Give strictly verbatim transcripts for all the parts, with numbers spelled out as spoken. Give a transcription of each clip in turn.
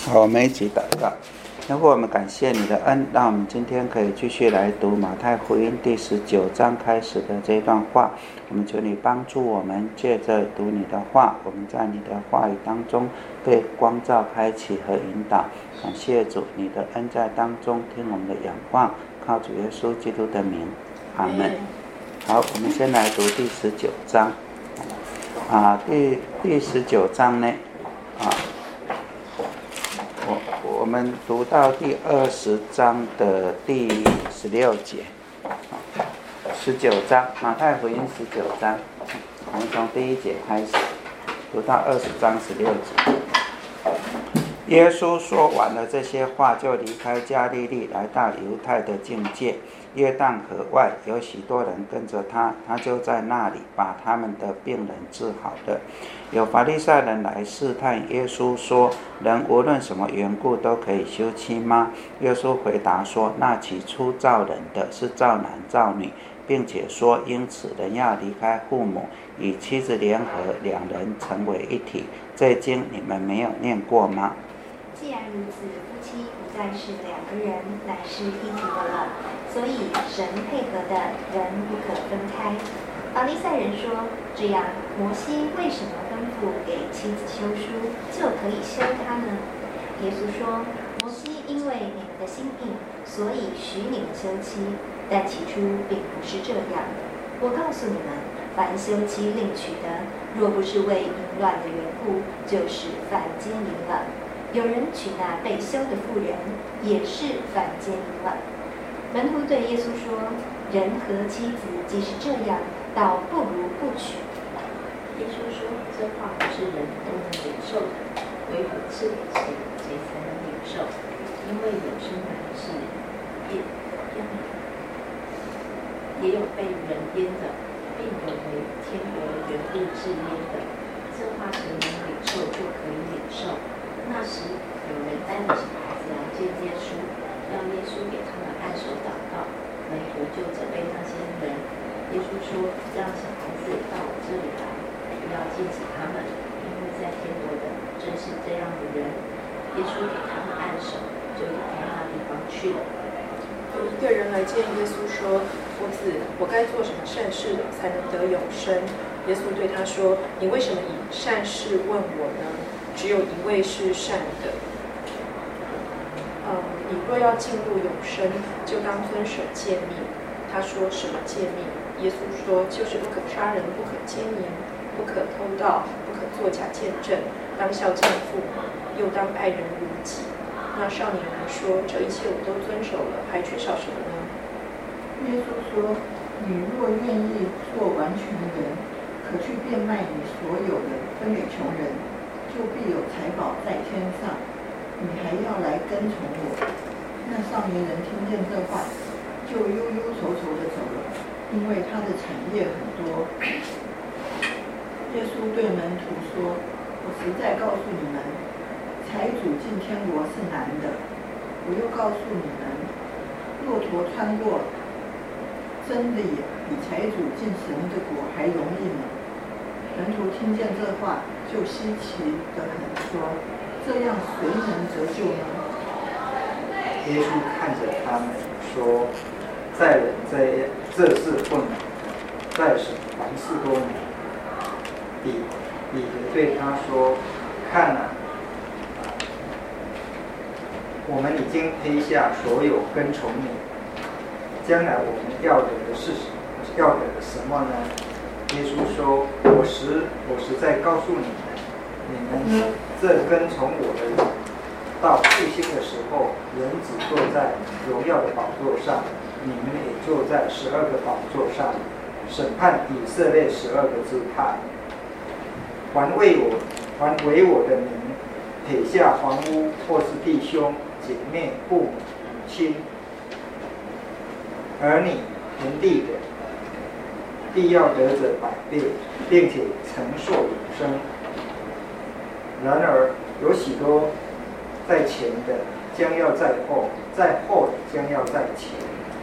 好，我们一起祷告。如果我们感谢你的恩，让我们今天可以继续来读马太福音第十九章开始的这段话。我们求你帮助我们，借着读你的话，我们在你的话语当中被光照开启和引导。感谢主，你的恩在当中，听我们的仰望，靠主耶稣基督的名，阿们。好，我们先来读第十九章。啊，第第十九章呢，啊。我们读到第二十章的第十六节，十九章马太福音十九章，我们从第一节开始读到二十章十六节。耶稣说完了这些话，就离开加利利，来到犹太的境界。约旦河外有许多人跟着他，他就在那里把他们的病人治好了。有法利赛人来试探耶稣说，人无论什么缘故都可以休妻吗？耶稣回答说，那起初造人的是造男造女，并且说，因此人要离开父母，与妻子联合，两人成为一体。这经你们没有念过吗？ 既然如此，夫妻不再是两个人，乃是一体的了。所以神配合的人不可分开。法利赛人说，这样摩西为什么吩咐给妻子休书，就可以休她呢？耶稣说，摩西因为你们的心硬，所以许你们休妻，但起初并不是这样。我告诉你们，凡休妻另娶的，若不是为淫乱的缘故，就是犯奸淫了。有人娶那被休的妇人，也是犯奸淫了。门徒对耶稣说，人和妻子既是这样，倒不如不娶。 耶稣说，这话不是人都能领受的，唯有赐给谁，谁才能领受。因为有生来是也也有被人阉的，并有为天国的缘故治阉的。这话谁能领受，就可以领受。那时有人带着小孩子来见耶稣，要耶稣给他们按手祷告。门徒就责备那些人。耶稣说，让小孩子到我这里来，不要禁止他们，因为在天国的正是这样的人。耶稣给他们按手，就离开那地方去了。 有一个人来见耶稣说，夫子，我该做什么善事才能得永生？耶稣对他说，你为什么以善事问我呢？只有一位是善的。嗯，你若要进入永生，就当遵守诫命。他说，什么诫命？耶稣说，就是不可杀人，不可奸淫，不可偷盗，不可作假见证，当孝敬父母，又当爱人如己。那少年人说，这一切我都遵守了，还缺少什么呢？ 耶稣说，你若愿意做完全人，可去变卖你所有的，分给穷人，就必有财宝在天上。你还要来跟从我。那少年人听见这话，就忧忧愁愁的走了，因为他的产业很多。耶稣对门徒说，我实在告诉你们，财主进天国是难的。我又告诉你们，骆驼穿过真理比财主进神的国还容易呢。门徒听见这话，就稀奇地很，说，这样谁能得救呢？ 耶稣看着他们说，在人这这事不难，在神凡事都难。彼彼得对他说，看啊，我们已经撇下所有跟从你，将来我们要得的是什么？要得的什么呢？耶稣说，我实我实在告诉你们，你们这跟从我的人，到复兴的时候，人子坐在荣耀的宝座上，你们也坐在十二个宝座上，审判以色列十二个支派。还为我还为我的名，撇下房屋或是弟兄姐妹、父母、母亲、儿女、田地的，必要得着百倍，并且承受永生。然而有许多在前的，将要在后；在后的，将要在前。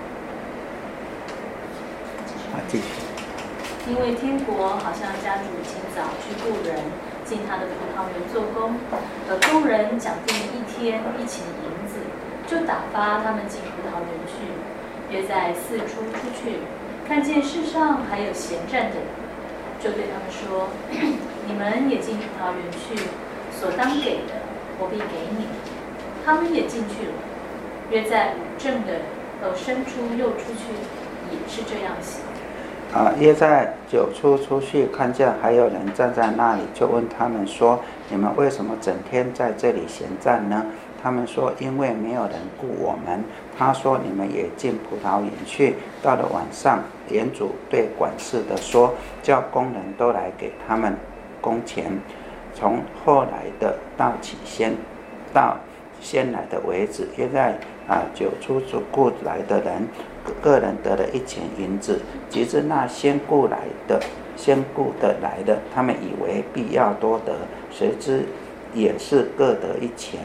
啊，继续。 因为天国好像家主清早去雇人进他的葡萄园做工，和工人讲定一天天一钱银子，就打发他们进葡萄园去。约在四出出去，看见世上还有闲站的人，就对他们说：你们也进葡萄园去，所当给的，我必给你。他们也进去了。约在五正的人都伸出又出去，也是这样行。 啊，约在九出出去，看见还有人站在那里，就问他们说：你们为什么整天在这里闲站呢？他们说：因为没有人雇我们。他说：你们也进葡萄园去。到了晚上，园主对管事的说：叫工人都来给他们工钱，从后来的到起先，到先来的为止。约在啊九出雇来的人，个人得了一钱银子。及至那先雇来的先雇的来的，他们以为必要多得，谁知也是各得一钱。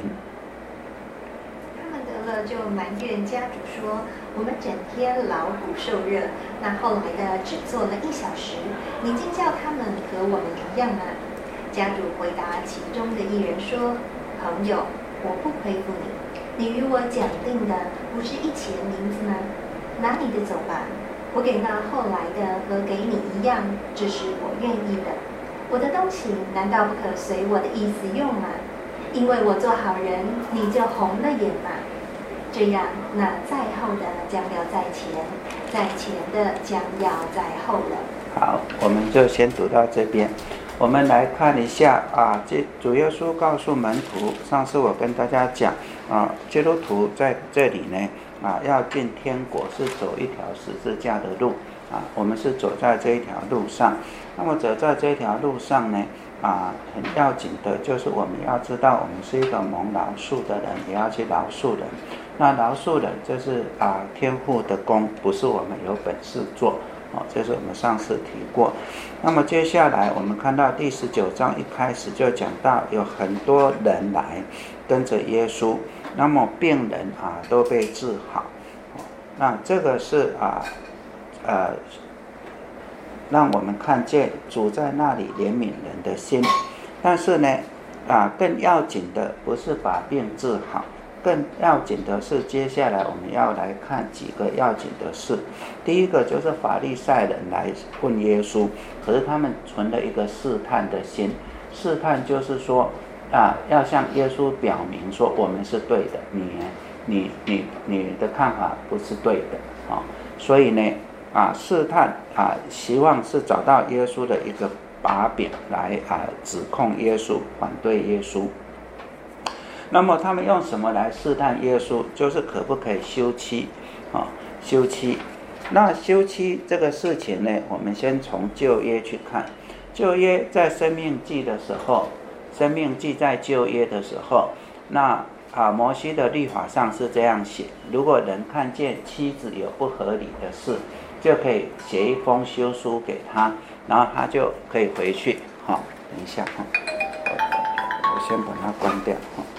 就埋怨家主说：我们整天劳苦受热，那后来的只做了一小时，你竟叫他们和我们一样呢？家主回答其中的一人说：朋友，我不亏负你，你与我讲定的不是一钱银子吗？拿你的走吧，我给那后来的和给你一样，这是我愿意的。我的东西难道不可随我的意思用吗？因为我做好人，你就红了眼吗？这样，那在后的将要在前，在前的将要在后了。 好，我们就先读到这边。我们来看一下啊，这主耶稣告诉门徒，上次我跟大家讲啊，基督徒在这里呢啊，要进天国是走一条十字架的路啊，我们是走在这一条路上。那么走在这一条路上呢，啊，很要紧的就是我们要知道，我们是一个蒙饶恕的人，也要去饶恕人。那饶恕人，这是啊天父的功，不是我们有本事做哦，这是我们上次提过。那么接下来我们看到第十九章一开始就讲到有很多人来跟着耶稣，那么病人啊都被治好。哦、那这个是啊呃让我们看见主在那里怜悯人的心。但是呢啊更要紧的不是把病治好。更要紧的是，接下来我们要来看几个要紧的事。第一个就是法利赛人来问耶稣，可是他们存了一个试探的心。试探就是说，啊，要向耶稣表明说我们是对的，你你你你的看法不是对的啊、哦。所以呢，啊，试探啊，希望是找到耶稣的一个把柄来啊指控耶稣，反对耶稣。那么他们用什么来试探耶稣？就是可不可以休妻啊？休妻。那休妻这个事情呢，我们先从旧约去看。旧约在申命记的时候，申命记在旧约的时候，那啊摩西的律法上是这样写：如果人看见妻子有不合理的事，就可以写一封休书给他，然后他就可以回去。好、哦，等一下哈、哦，我先把它关掉哈。哦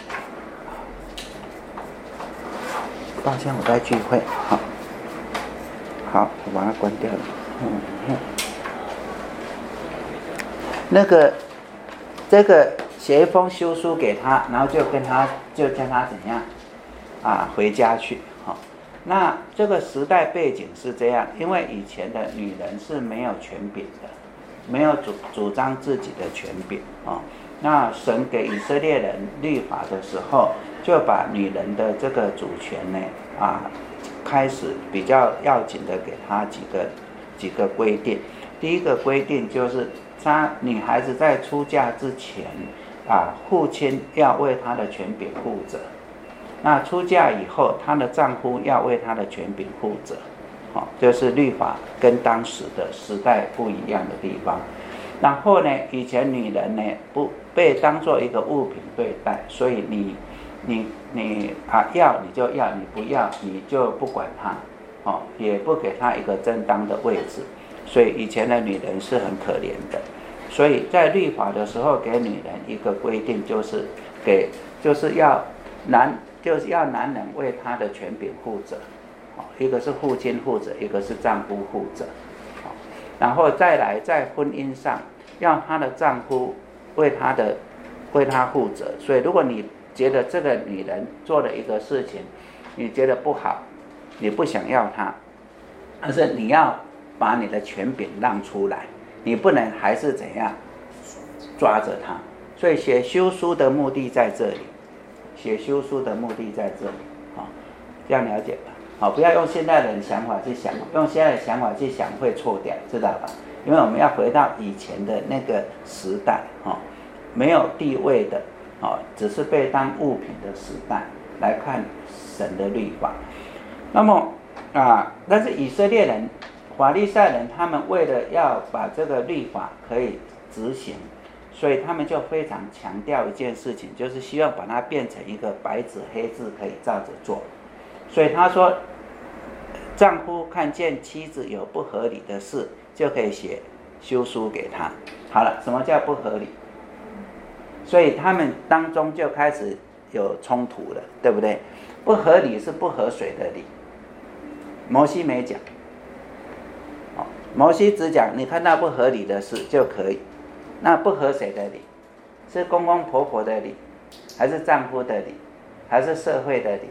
抱歉，我在聚会。好，好，我把它关掉了。嗯，那个，这个写一封休书给他，然后就跟他，就叫他怎样啊，回家去。好、哦，那这个时代背景是这样，因为以前的女人是没有权柄的，没有主主张自己的权柄啊、哦。那神给以色列人律法的时候，就把女人的这个主权呢，啊，开始比较要紧的给她几个几个规定。第一个规定就是，她女孩子在出嫁之前，啊，父亲要为她的权柄负责。那出嫁以后，她的丈夫要为她的权柄负责。好、哦，就是律法跟当时的时代不一样的地方。然后呢，以前女人呢不被当作一个物品对待，所以你你你啊要你就要，你不要你就不管她，哦，也不给她一个正当的位置，所以以前的女人是很可怜的。所以在律法的时候给女人一个规定，就是给就是要男就是要男人为她的权柄负责，哦，一个是父亲负责，一个是丈夫负责。然后再来在婚姻上，要她的丈夫为她的为她负责。所以如果你觉得这个女人做了一个事情，你觉得不好，你不想要她，但是你要把你的权柄让出来，你不能还是怎样抓着她。所以写休书的目的在这里，写休书的目的在这里，好，这样了解吧？好，不要用现在人想法去想，用现在的想法去想会错掉，知道吧？因为我们要回到以前的那个时代，哦，没有地位的，哦，只是被当物品的时代来看神的律法。那么啊，但是以色列人、法利赛人，他们为了要把这个律法可以执行，所以他们就非常强调一件事情，就是希望把它变成一个白纸黑字，可以照着做。所以他说，丈夫看见妻子有不合理的事，就可以写休书给他。好了，什么叫不合理？所以他们当中就开始有冲突了，对不对？不合理是不合水的理，摩西没讲，哦，摩西只讲你看到不合理的事就可以。那不合谁的理？是公公婆婆的理，还是丈夫的理，还是社会的理？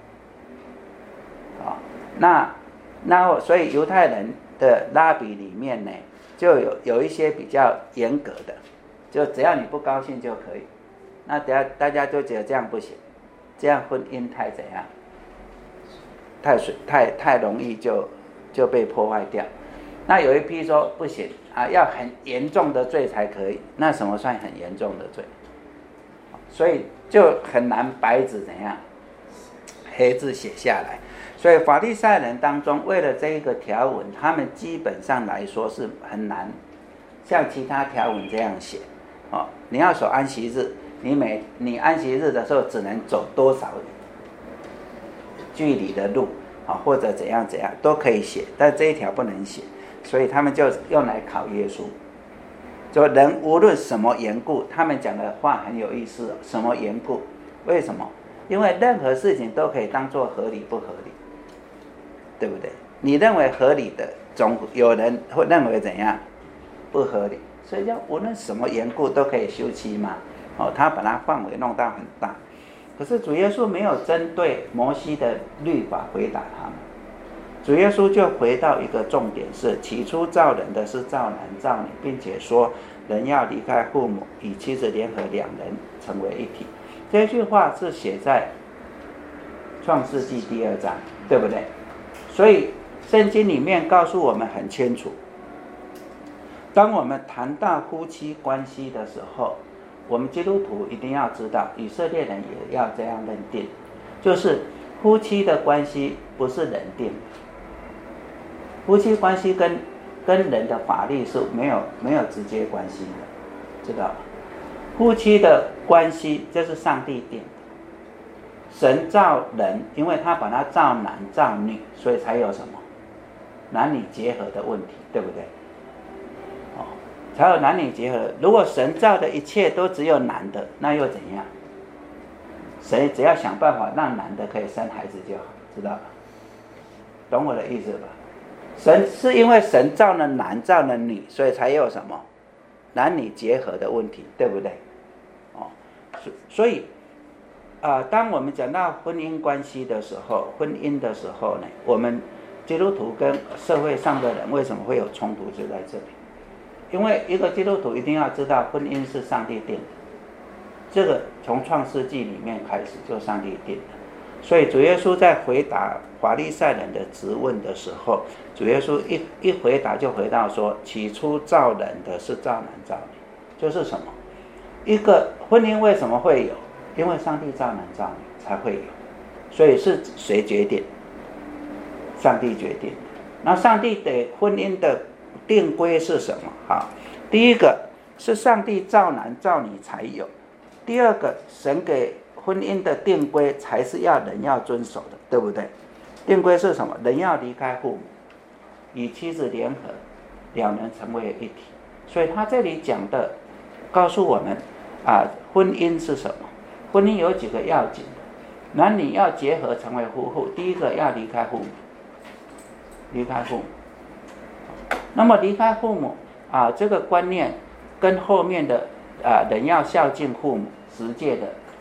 哦，那那所以犹太人的拉比里面呢，就有有一些比较严格的，就只要你不高兴就可以。那等下大家都觉得这样不行，这样婚姻太怎样？太水太太容易就就被破坏掉。那有一批说不行啊，要很严重的罪才可以。那什么算很严重的罪？所以就很难白纸怎样黑字写下来。所以法利赛人当中，为了这一个条文，他们基本上来说是很难像其他条文这样写。哦，你要守安息日，你每你安息日的时候只能走多少距离的路啊，或者怎样怎样都可以写，但这一条不能写。所以他们就用来考耶稣，说人无论什么缘故，他们讲的话很有意思。什么缘故？为什么？因为任何事情都可以当作合理不合理，对不对？你认为合理的，总有人会认为怎样不合理。所以叫无论什么缘故都可以休妻嘛。哦，他把它范围弄到很大。可是主耶稣没有针对摩西的律法回答他们。主耶稣就回到一个重点是，起初造人的是造男造女，并且说人要离开父母，与妻子联合，两人成为一体。这句话是写在创世纪第二章，对不对？所以圣经里面告诉我们很清楚，当我们谈到夫妻关系的时候，我们基督徒一定要知道，以色列人也要这样认定，就是夫妻的关系不是人定的。夫妻关系跟跟人的法律是没有没有直接关系的，知道吧？夫妻的关系就是上帝定的。神造人，因为他把他造男造女，所以才有什么男女结合的问题，对不对？哦，才有男女结合。如果神造的一切都只有男的，那又怎样？神只要想办法让男的可以生孩子就好，知道吧？懂我的意思吧？神是因为神造了男造了女，所以才有什么男女结合的问题，对不对？哦，所以啊、呃，当我们讲到婚姻关系的时候，婚姻的时候呢，我们基督徒跟社会上的人为什么会有冲突，就在这里。因为一个基督徒一定要知道，婚姻是上帝定的，这个从创世纪里面开始就上帝定的。所以主耶稣在回答法利赛人的质问的时候，主耶稣一一回答就回到说，起初造人的是造男造女，就是什么？一个婚姻为什么会有？因为上帝造男造女才会有，所以是谁决定？上帝决定。那上帝对婚姻的定规是什么？好，第一个是上帝造男造女才有，第二个神给婚姻的定规才是要人要遵守的，对不对？定规是什么？人要离开父母，与妻子联合，两人成为一体。所以他这里讲的告诉我们啊，婚姻是什么？婚姻有几个要紧的，男女要结合成为夫妇。第一个要离开父母，离开父母。那么离开父母啊，这个观念跟后面的啊人要孝敬父母十诫的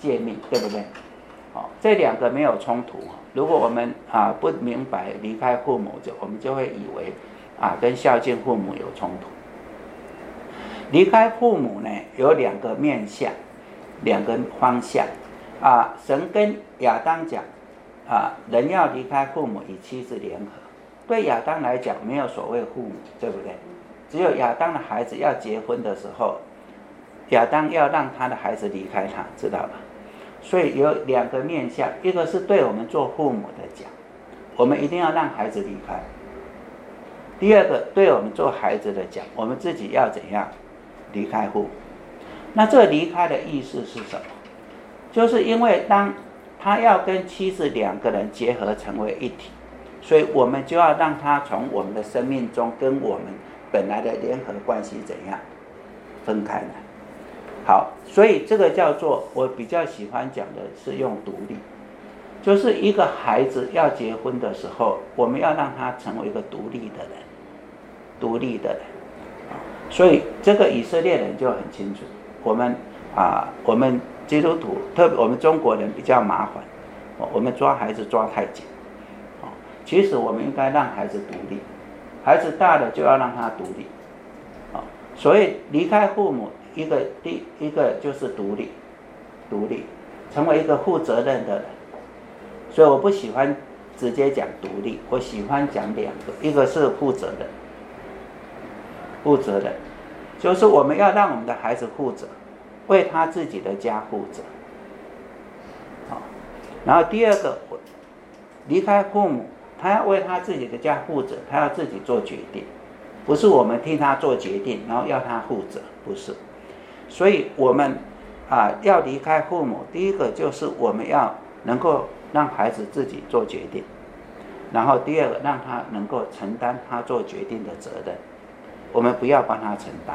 诫命，对不对？哦，这两个没有冲突。如果我们啊不明白离开父母，就我们就会以为啊跟孝敬父母有冲突。离开父母呢，有两个面向，两个方向啊。神跟亚当讲啊，人要离开父母与妻子联合。对亚当来讲，没有所谓父母，对不对？只有亚当的孩子要结婚的时候，亚当要让他的孩子离开他，知道吧？所以有两个面向，一个是对我们做父母的讲，我们一定要让孩子离开；第二个对我们做孩子的讲，我们自己要怎样离开父母。那这离开的意思是什么？就是因为当他要跟妻子两个人结合成为一体，所以我们就要让他从我们的生命中跟我们本来的联合关系怎样分开来。好，所以这个叫做，我比较喜欢讲的是用独立，就是一个孩子要结婚的时候，我们要让他成为一个独立的人，独立的人。所以这个以色列人就很清楚，我们啊，我们基督徒，特别我们中国人比较麻烦，我们抓孩子抓太紧。其实我们应该让孩子独立，孩子大了就要让他独立。所以离开父母，一个第一个就是独立，独立，成为一个负责任的人。所以我不喜欢直接讲独立，我喜欢讲两个，一个是负责任，负责任就是我们要让我们的孩子负责，为他自己的家负责。然后第二个，离开父母，他要为他自己的家负责，他要自己做决定，不是我们替他做决定，然后要他负责，不是。所以我们啊要离开父母，第一个就是我们要能够让孩子自己做决定，然后第二个让他能够承担他做决定的责任，我们不要帮他承担。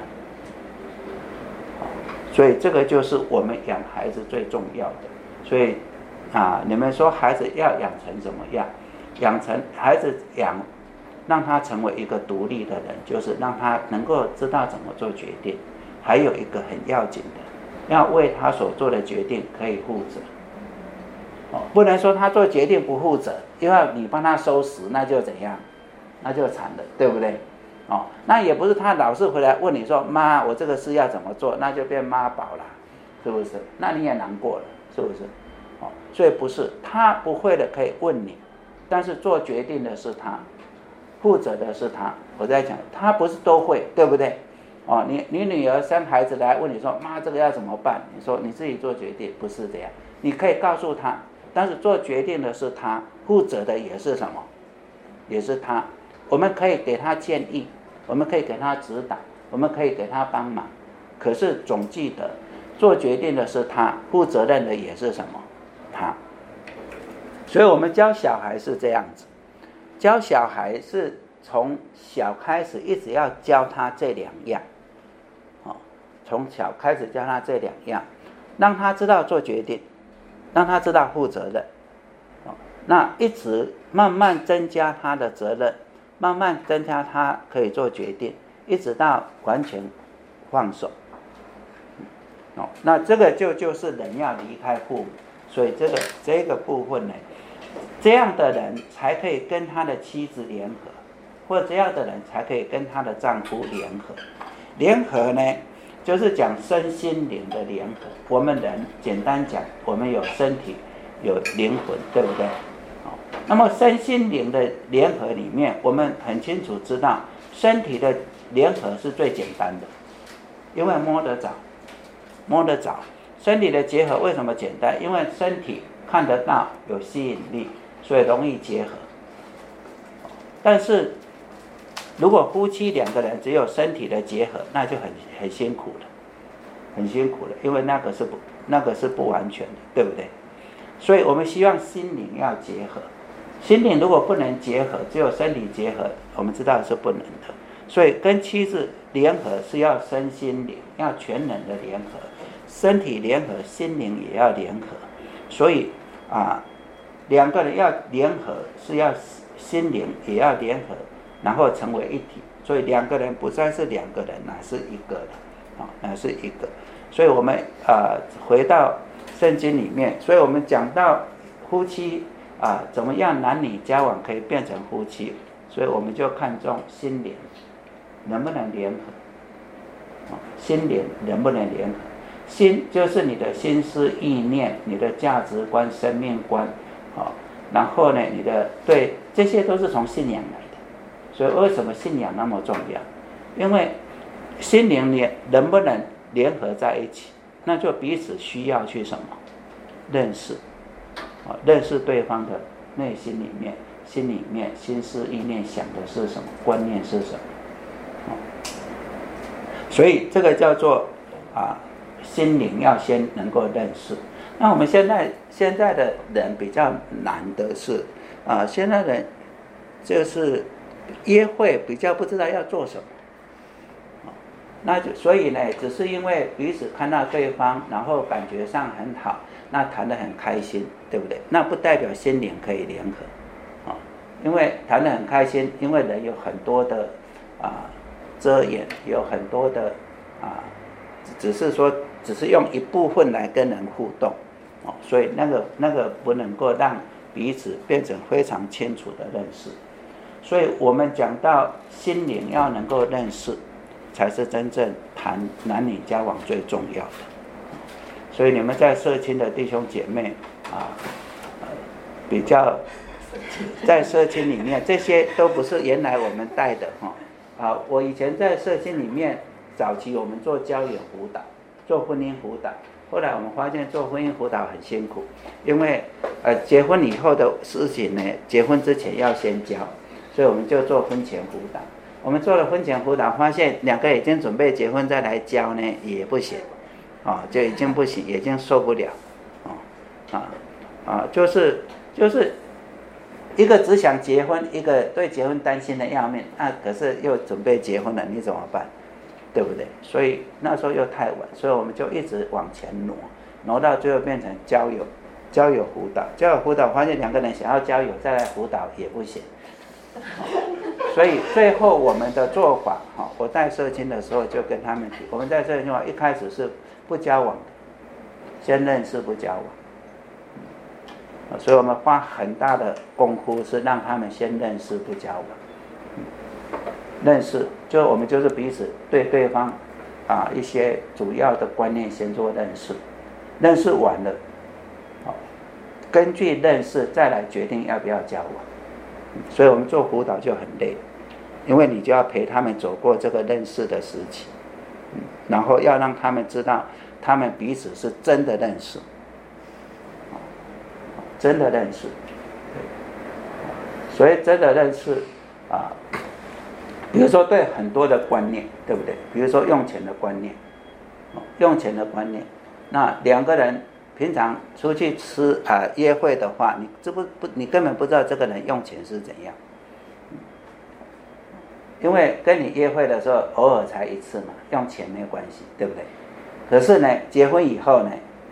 所以这个就是我们养孩子最重要的。所以啊，你们说孩子要养成怎么样？养成孩子养，让他成为一个独立的人，就是让他能够知道怎么做决定。还有一个很要紧的，要为他所做的决定可以负责。哦，不能说他做决定不负责，因为你帮他收拾，那就怎样？那就惨了，对不对？哦，那也不是他老是回来问你说，妈，我这个事要怎么做，那就变妈宝了，是不是？那你也难过了，是不是？哦，所以不是他不会的可以问你，但是做决定的是他，负责的是他。我在讲，他不是都会，对不对？哦，你你女儿生孩子来问你说，妈，这个要怎么办？你说你自己做决定，不是这样。你可以告诉他，但是做决定的是他，负责的也是什么？也是他。我们可以给他建议，我们可以给他指导，我们可以给他帮忙。可是总记得，做决定的是他，负责任的也是什么？他。所以我们教小孩是这样子，教小孩是从小开始一直要教他这两样。从小开始教他这两样，让他知道做决定，让他知道负责任，那一直慢慢增加他的责任，慢慢增加他可以做决定，一直到完全放手。那这个就就是人要离开父母，所以这个这个部分呢，这样的人才可以跟他的妻子联合，或者这样的人才可以跟他的丈夫联合。联合呢，就是讲身心灵的联合。我们人简单讲，我们有身体，有灵魂，对不对？那么身心灵的联合里面，我们很清楚知道，身体的联合是最简单的，因为摸得着，摸得着。身体的结合为什么简单？因为身体看得到，有吸引力，所以容易结合。但是如果夫妻两个人只有身体的结合，那就很很辛苦了，很辛苦了，因为那个是不那个是不完全的，对不对？所以我们希望心灵要结合，心灵如果不能结合，只有身体结合，我们知道是不能的。所以跟妻子联合是要身心灵，要全能的联合，身体联合，心灵也要联合。所以啊，两个人要联合是要心灵也要联合，然后成为一体。所以两个人不再是两个人，乃是一个的，啊，乃是一个。所以我们呃回到圣经里面，所以我们讲到夫妻啊，怎么样男女交往可以变成夫妻，所以我们就看重心灵能不能联合，心灵能不能联合。心就是你的心思意念，你的价值观、生命观，然后呢，你的对，这些都是从信仰来的。所以为什么信仰那么重要？因为心灵联能不能联合在一起，那就彼此需要去什么认识，认识对方的内心里面、心里面、心思意念想的是什么，观念是什么。所以这个叫做啊，心灵要先能够认识。那我们现在现在的人比较难的是啊，现在人就是约会比较不知道要做什么。那就所以呢，只是因为彼此看到对方，然后感觉上很好，那谈得很开心，对不对？那不代表心灵可以联合，啊，因为谈得很开心，因为人有很多的啊遮掩，有很多的啊，只是说只是用一部分来跟人互动，哦，所以那个那个不能够让彼此变成非常清楚的认识。所以我们讲到心灵要能够认识，才是真正谈男女交往最重要的。所以你们在社青的弟兄姐妹啊，呃、比较在社青里面，这些都不是原来我们带的哈。啊，我以前在社青里面，早期我们做交友辅导，做婚姻辅导，后来我们发现做婚姻辅导很辛苦，因为呃结婚以后的事情呢，结婚之前要先教，所以我们就做婚前辅导。我们做了婚前辅导，发现两个已经准备结婚再来教呢，也不行，啊，就已经不行，已经受不了，啊啊啊，就是就是一个只想结婚，一个对结婚担心的要命，啊，可是又准备结婚了，你怎么办？对不对？所以那时候又太晚，所以我们就一直往前挪，挪到最后变成交友交友辅导，交友辅导发现两个人想要交友再来辅导也不行。所以最后我们的做法，我带社青的时候就跟他们提，我们在社青一开始是不交往的，先认识不交往，所以我们花很大的功夫是让他们先认识不交往。认识就我们就是彼此对对方啊一些主要的观念先做认识，认识完了，根据认识再来决定要不要交往。所以我们做辅导就很累，因为你就要陪他们走过这个认识的时期，然后要让他们知道他们彼此是真的认识，真的认识。所以真的认识啊，比如说对很多的观念，对不对？比如说用钱的观念，用钱的观念，那两个人平常出去吃啊、呃、约会的话，你知不不你根本不知道这个人用钱是怎样，因为跟你约会的时候偶尔才一次嘛，用钱没有关系，对不对？可是呢，结婚以后呢，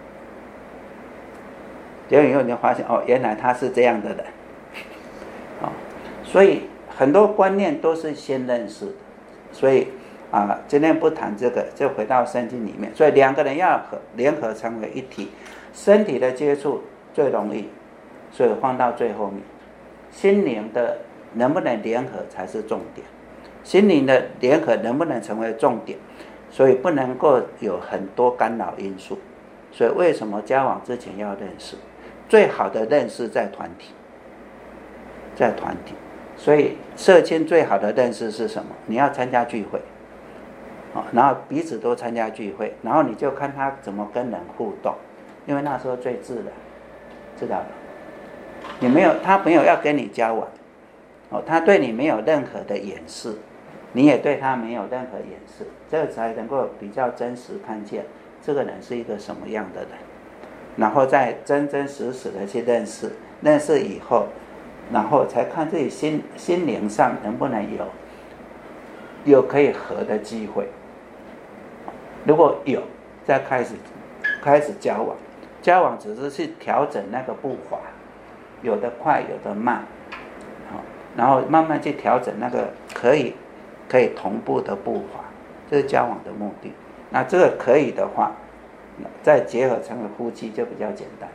结婚以后你就发现哦，原来他是这样的人，哦，所以很多观念都是先认识的，所以啊，今天不谈这个，就回到圣经里面。所以两个人要合联合成为一体，身体的接触最容易，所以放到最后面。心灵的能不能联合才是重点，心灵的联合能不能成为重点，所以不能够有很多干扰因素。所以为什么交往之前要认识？最好的认识在团体，在团体。所以社青最好的认识是什么？你要参加聚会。然后彼此都参加聚会，然后你就看他怎么跟人互动，因为那时候最自然，知道吗？你没有，他没有要跟你交往，哦，他对你没有任何的掩饰，你也对他没有任何掩饰，这个才能够比较真实看见这个人是一个什么样的人，然后再真真实实的去认识，认识以后，然后才看自己心心灵上能不能有有可以合的机会。如果有，再开始开始交往，交往只是去调整那个步伐，有的快，有的慢，然后慢慢去调整那个可以可以同步的步伐，这是交往的目的。那这个可以的话， 再结合成为夫妻就比较简单，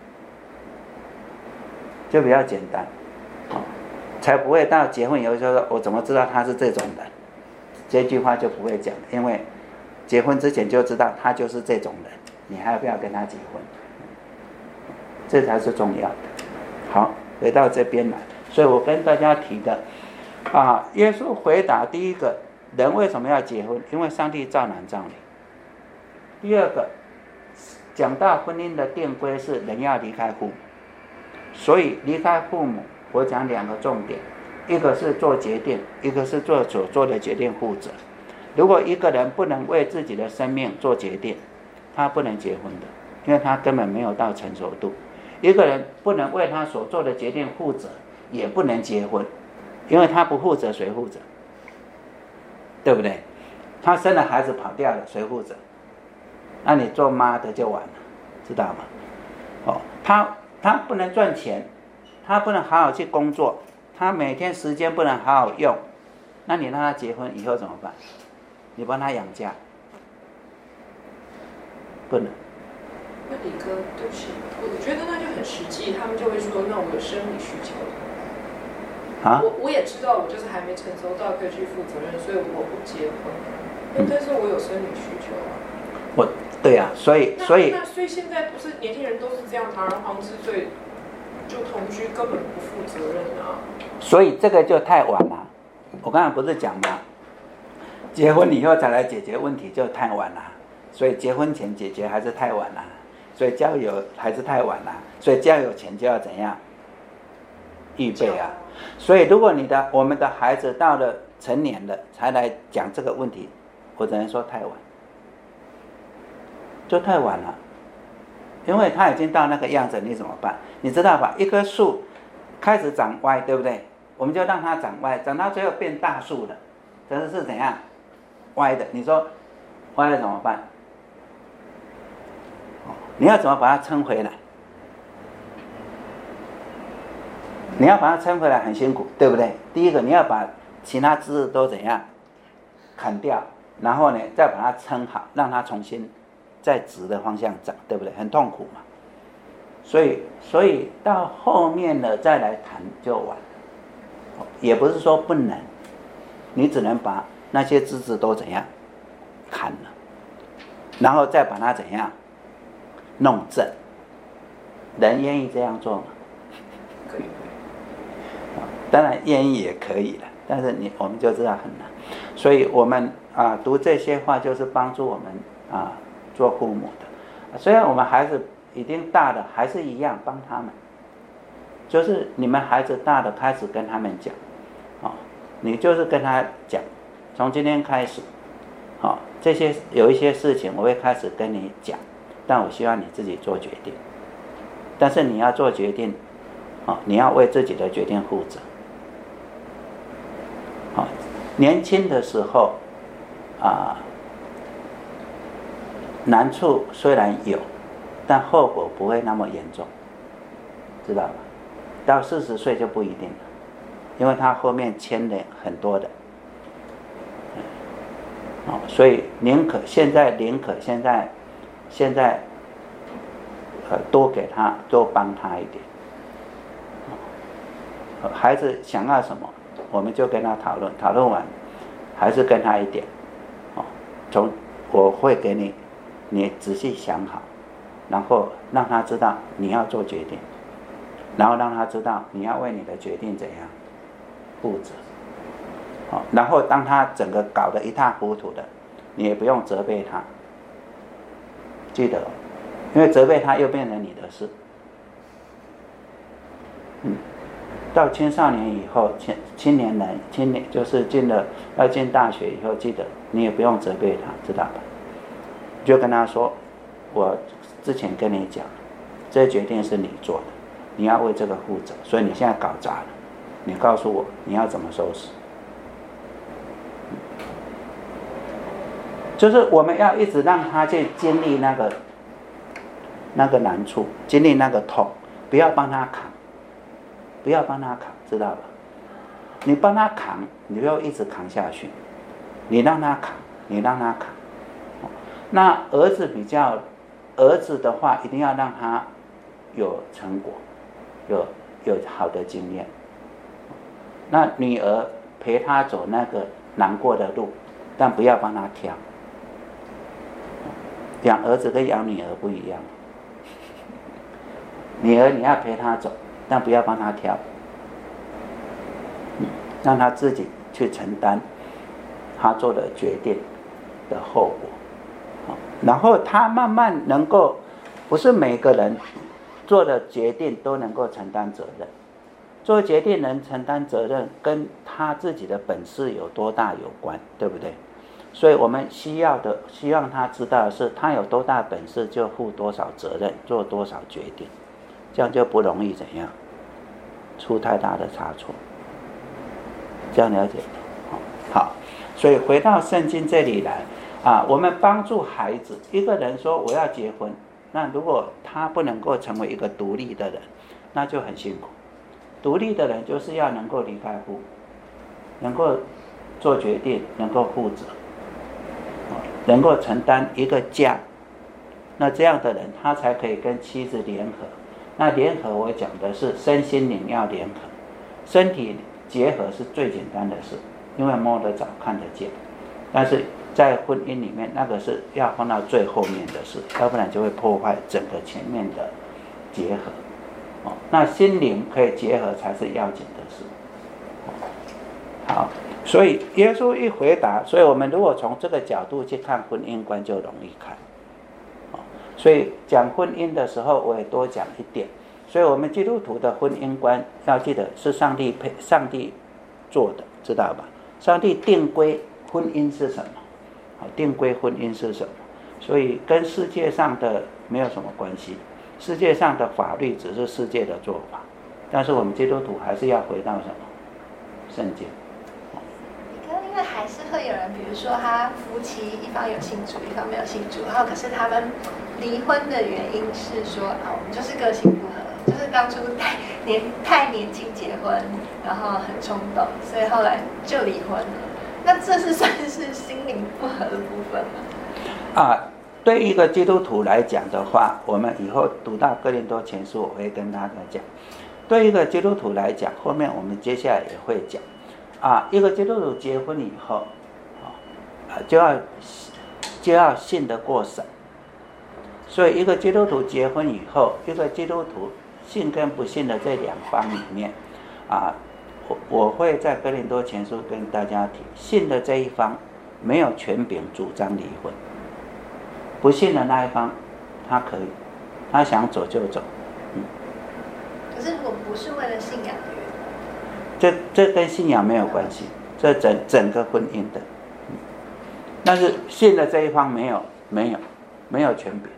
就比较简单，才不会到结婚以后就说我怎么知道他是这种人，这句话就不会讲，因为结婚之前就知道他就是这种人，你还要不要跟他结婚？这才是重要的。好，回到这边来，所以我跟大家提的啊，耶稣回答第一个，人为什么要结婚？因为上帝造男造女。第二个，讲到婚姻的定规是人要离开父母，所以离开父母，我讲两个重点，一个是做决定，一个是做所做的决定负责。如果一个人不能为自己的生命做决定，他不能结婚的，因为他根本没有到成熟度。一个人不能为他所做的决定负责，也不能结婚，因为他不负责，谁负责？对不对？他生了孩子跑掉了，谁负责？那你做妈的就完了，知道吗？哦，他他不能赚钱，他不能好好去工作，他每天时间不能好好用，那你让他结婚以后怎么办？你帮他养家，不能。 那李哥，对不起，我觉得那就很实际，他们就会说，那我有生理需求。 啊？ 我我也知道，我就是还没成熟到可以去负责任，所以我不结婚。嗯、但是我有生理需求啊。 我，对呀、啊，所以所以那所以现在不是年轻人都是这样，堂而皇之，所以就同居根本不负责任啊。 所以这个就太晚了。我刚才不是讲吗？结婚以后才来解决问题就太晚了，所以结婚前解决还是太晚了。所以交友还是太晚了，所以交友前就要怎样预备啊？所以如果你的我们的孩子到了成年了才来讲这个问题，我只能说太晚，就太晚了，因为他已经到那个样子，你怎么办？你知道吧？一棵树开始长歪，对不对？我们就让它长歪，长到最后变大树了，这是怎样歪的？你说歪了怎么办？你要怎么把它撑回来？你要把它撑回来很辛苦，对不对？第一个你要把其他枝子都怎样砍掉，然后呢再把它撑好，让它重新在直的方向长，对不对？很痛苦嘛。所以所以到后面了再来谈就晚了，也不是说不能，你只能把那些枝子都怎样砍了，然后再把它怎样弄正。人愿意这样做吗？ 可以。 当然愿意也可以了，但是你我们就知道很难。所以我们啊读这些话就是帮助我们啊做父母的。虽然我们孩子已经大了，还是一样帮他们。就是你们孩子大了，开始跟他们讲，啊，你就是跟他讲，从今天开始，啊，这些有一些事情我会开始跟你讲，但我希望你自己做决定。但是你要做决定，啊，你要为自己的决定负责。啊，年轻的时候，啊，难处虽然有，但后果不会那么严重，知道吧？到四十岁就不一定了，因为他后面牵连很多的。哦，所以宁可现在宁可现在现在呃多给他多帮他一点。呃、孩子想要什么，我们就跟他讨论，讨论完还是跟他一点。哦，从我会给你，你仔细想好，然后让他知道你要做决定，然后让他知道你要为你的决定怎样负责。好，然后当他整个搞得一塌糊涂的，你也不用责备他，记得，因为责备他又变成你的事。嗯，到青少年以后，青青年人，青年就是进了要进大学以后，记得你也不用责备他，知道吧？就跟他说，我之前跟你讲，这决定是你做的，你要为这个负责，所以你现在搞砸了，你告诉我你要怎么收拾。就是我们要一直让他去经历那个那个难处，经历那个痛，不要帮他扛，不要帮他扛，知道吧？你帮他扛，你就一直扛下去。你让他扛，你让他扛。那儿子比较儿子的话，一定要让他有成果，有有好的经验。那女儿陪他走那个难过的路，但不要帮他挑。养儿子跟养女儿不一样，女儿你要陪他走，但不要帮他挑，让他自己去承担他做的决定的后果。然后他慢慢能够，不是每个人做的决定都能够承担责任，做决定能承担责任跟他自己的本事有多大有关，对不对？所以我们需要的，希望他知道的是，他有多大本事就负多少责任，做多少决定，这样就不容易怎样出太大的差错。这样了解？好，所以回到圣经这里来啊，我们帮助孩子。一个人说我要结婚，那如果他不能够成为一个独立的人，那就很辛苦。独立的人就是要能够离开父母，能够做决定，能够负责，能够承担一个家。那这样的人他才可以跟妻子联合。那联合我讲的是身心灵要联合，身体结合是最简单的事，因为摸得着看得见。但是在婚姻里面，那个是要放到最后面的事，要不然就会破坏整个前面的结合。哦，那心灵可以结合才是要紧的事。好，所以耶稣一回答，所以我们如果从这个角度去看婚姻观就容易看。所以讲婚姻的时候，我也多讲一点。所以我们基督徒的婚姻观要记得是上帝配上帝做的，知道吧？上帝定规婚姻是什么？好，定规婚姻是什么？所以跟世界上的没有什么关系。世界上的法律只是世界的做法，但是我们基督徒还是要回到什么？圣经。 因为还是会有人，比如说他夫妻一方有信主，一方没有信主，然后可是他们离婚的原因是说啊，我们就是个性不合，就是当初太年太年轻结婚，然后很冲动，所以后来就离婚了。那这是算是心灵不合的部分吗？ 啊，对一个基督徒来讲的话，我们以后读到哥林多前书，我会跟大家讲。对一个基督徒来讲，后面我们接下来也会讲。啊，一个基督徒结婚以后，啊，就要就要信得过神。所以，一个基督徒结婚以后，一个基督徒信跟不信的这两方里面，啊，我我会在哥林多前书跟大家提，信的这一方没有权柄主张离婚，不信的那一方他可以，他想走就走。嗯。 可是，如果不是为了信仰的原因。 这这跟信仰没有关系，这整整个婚姻的，但是信的这一方没有没有没有权柄。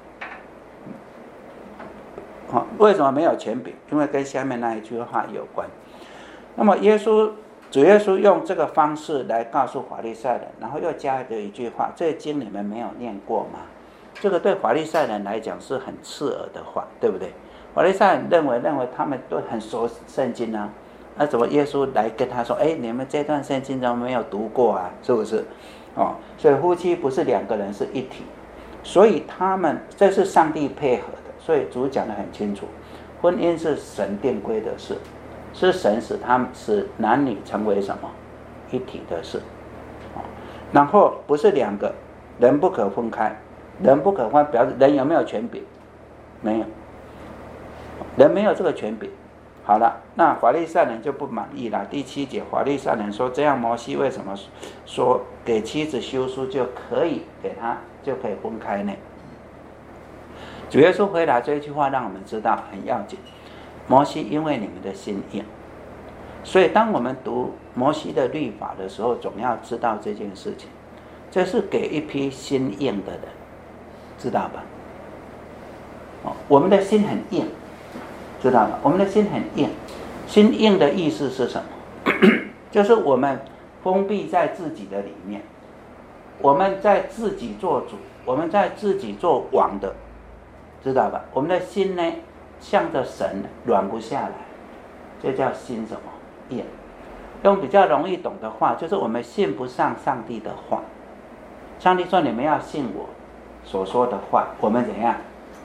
好，为什么没有权柄？因为跟下面那一句话有关。那么耶稣主耶稣用这个方式来告诉法利赛人，然后又加了一句话，这经你们没有念过吗？这个对法利赛人来讲是很刺耳的话，对不对？法利赛人认为认为他们都很熟圣经啊。那怎么耶稣来跟他说，哎，你们这段圣经怎么没有读过啊？是不是？哦，所以夫妻不是两个人，是一体，所以他们这是上帝配合的，所以主讲得很清楚，婚姻是神定规的事，是神使他们使男女成为什么一体的事。哦，然后不是两个人不可分开，人不可分，表示人有没有权柄？没有，人没有这个权柄。好了，那法利赛人就不满意了。第七节，法利赛人说：“这样摩西为什么说给妻子休书就可以给他就可以分开呢？”主耶稣回答这一句话，让我们知道很要紧。摩西因为你们的心硬，所以当我们读摩西的律法的时候，总要知道这件事情。这是给一批心硬的人，知道吧？哦，我们的心很硬。知道吗？我们的心很硬，心硬的意思是什么？就是我们封闭在自己的里面，我们在自己做主，我们在自己做王的，知道吧？我们的心呢，向着神软不下来，这叫心什么？硬。用比较容易懂的话，就是我们信不上上帝的话。上帝说你们要信我所说的话，我们怎样？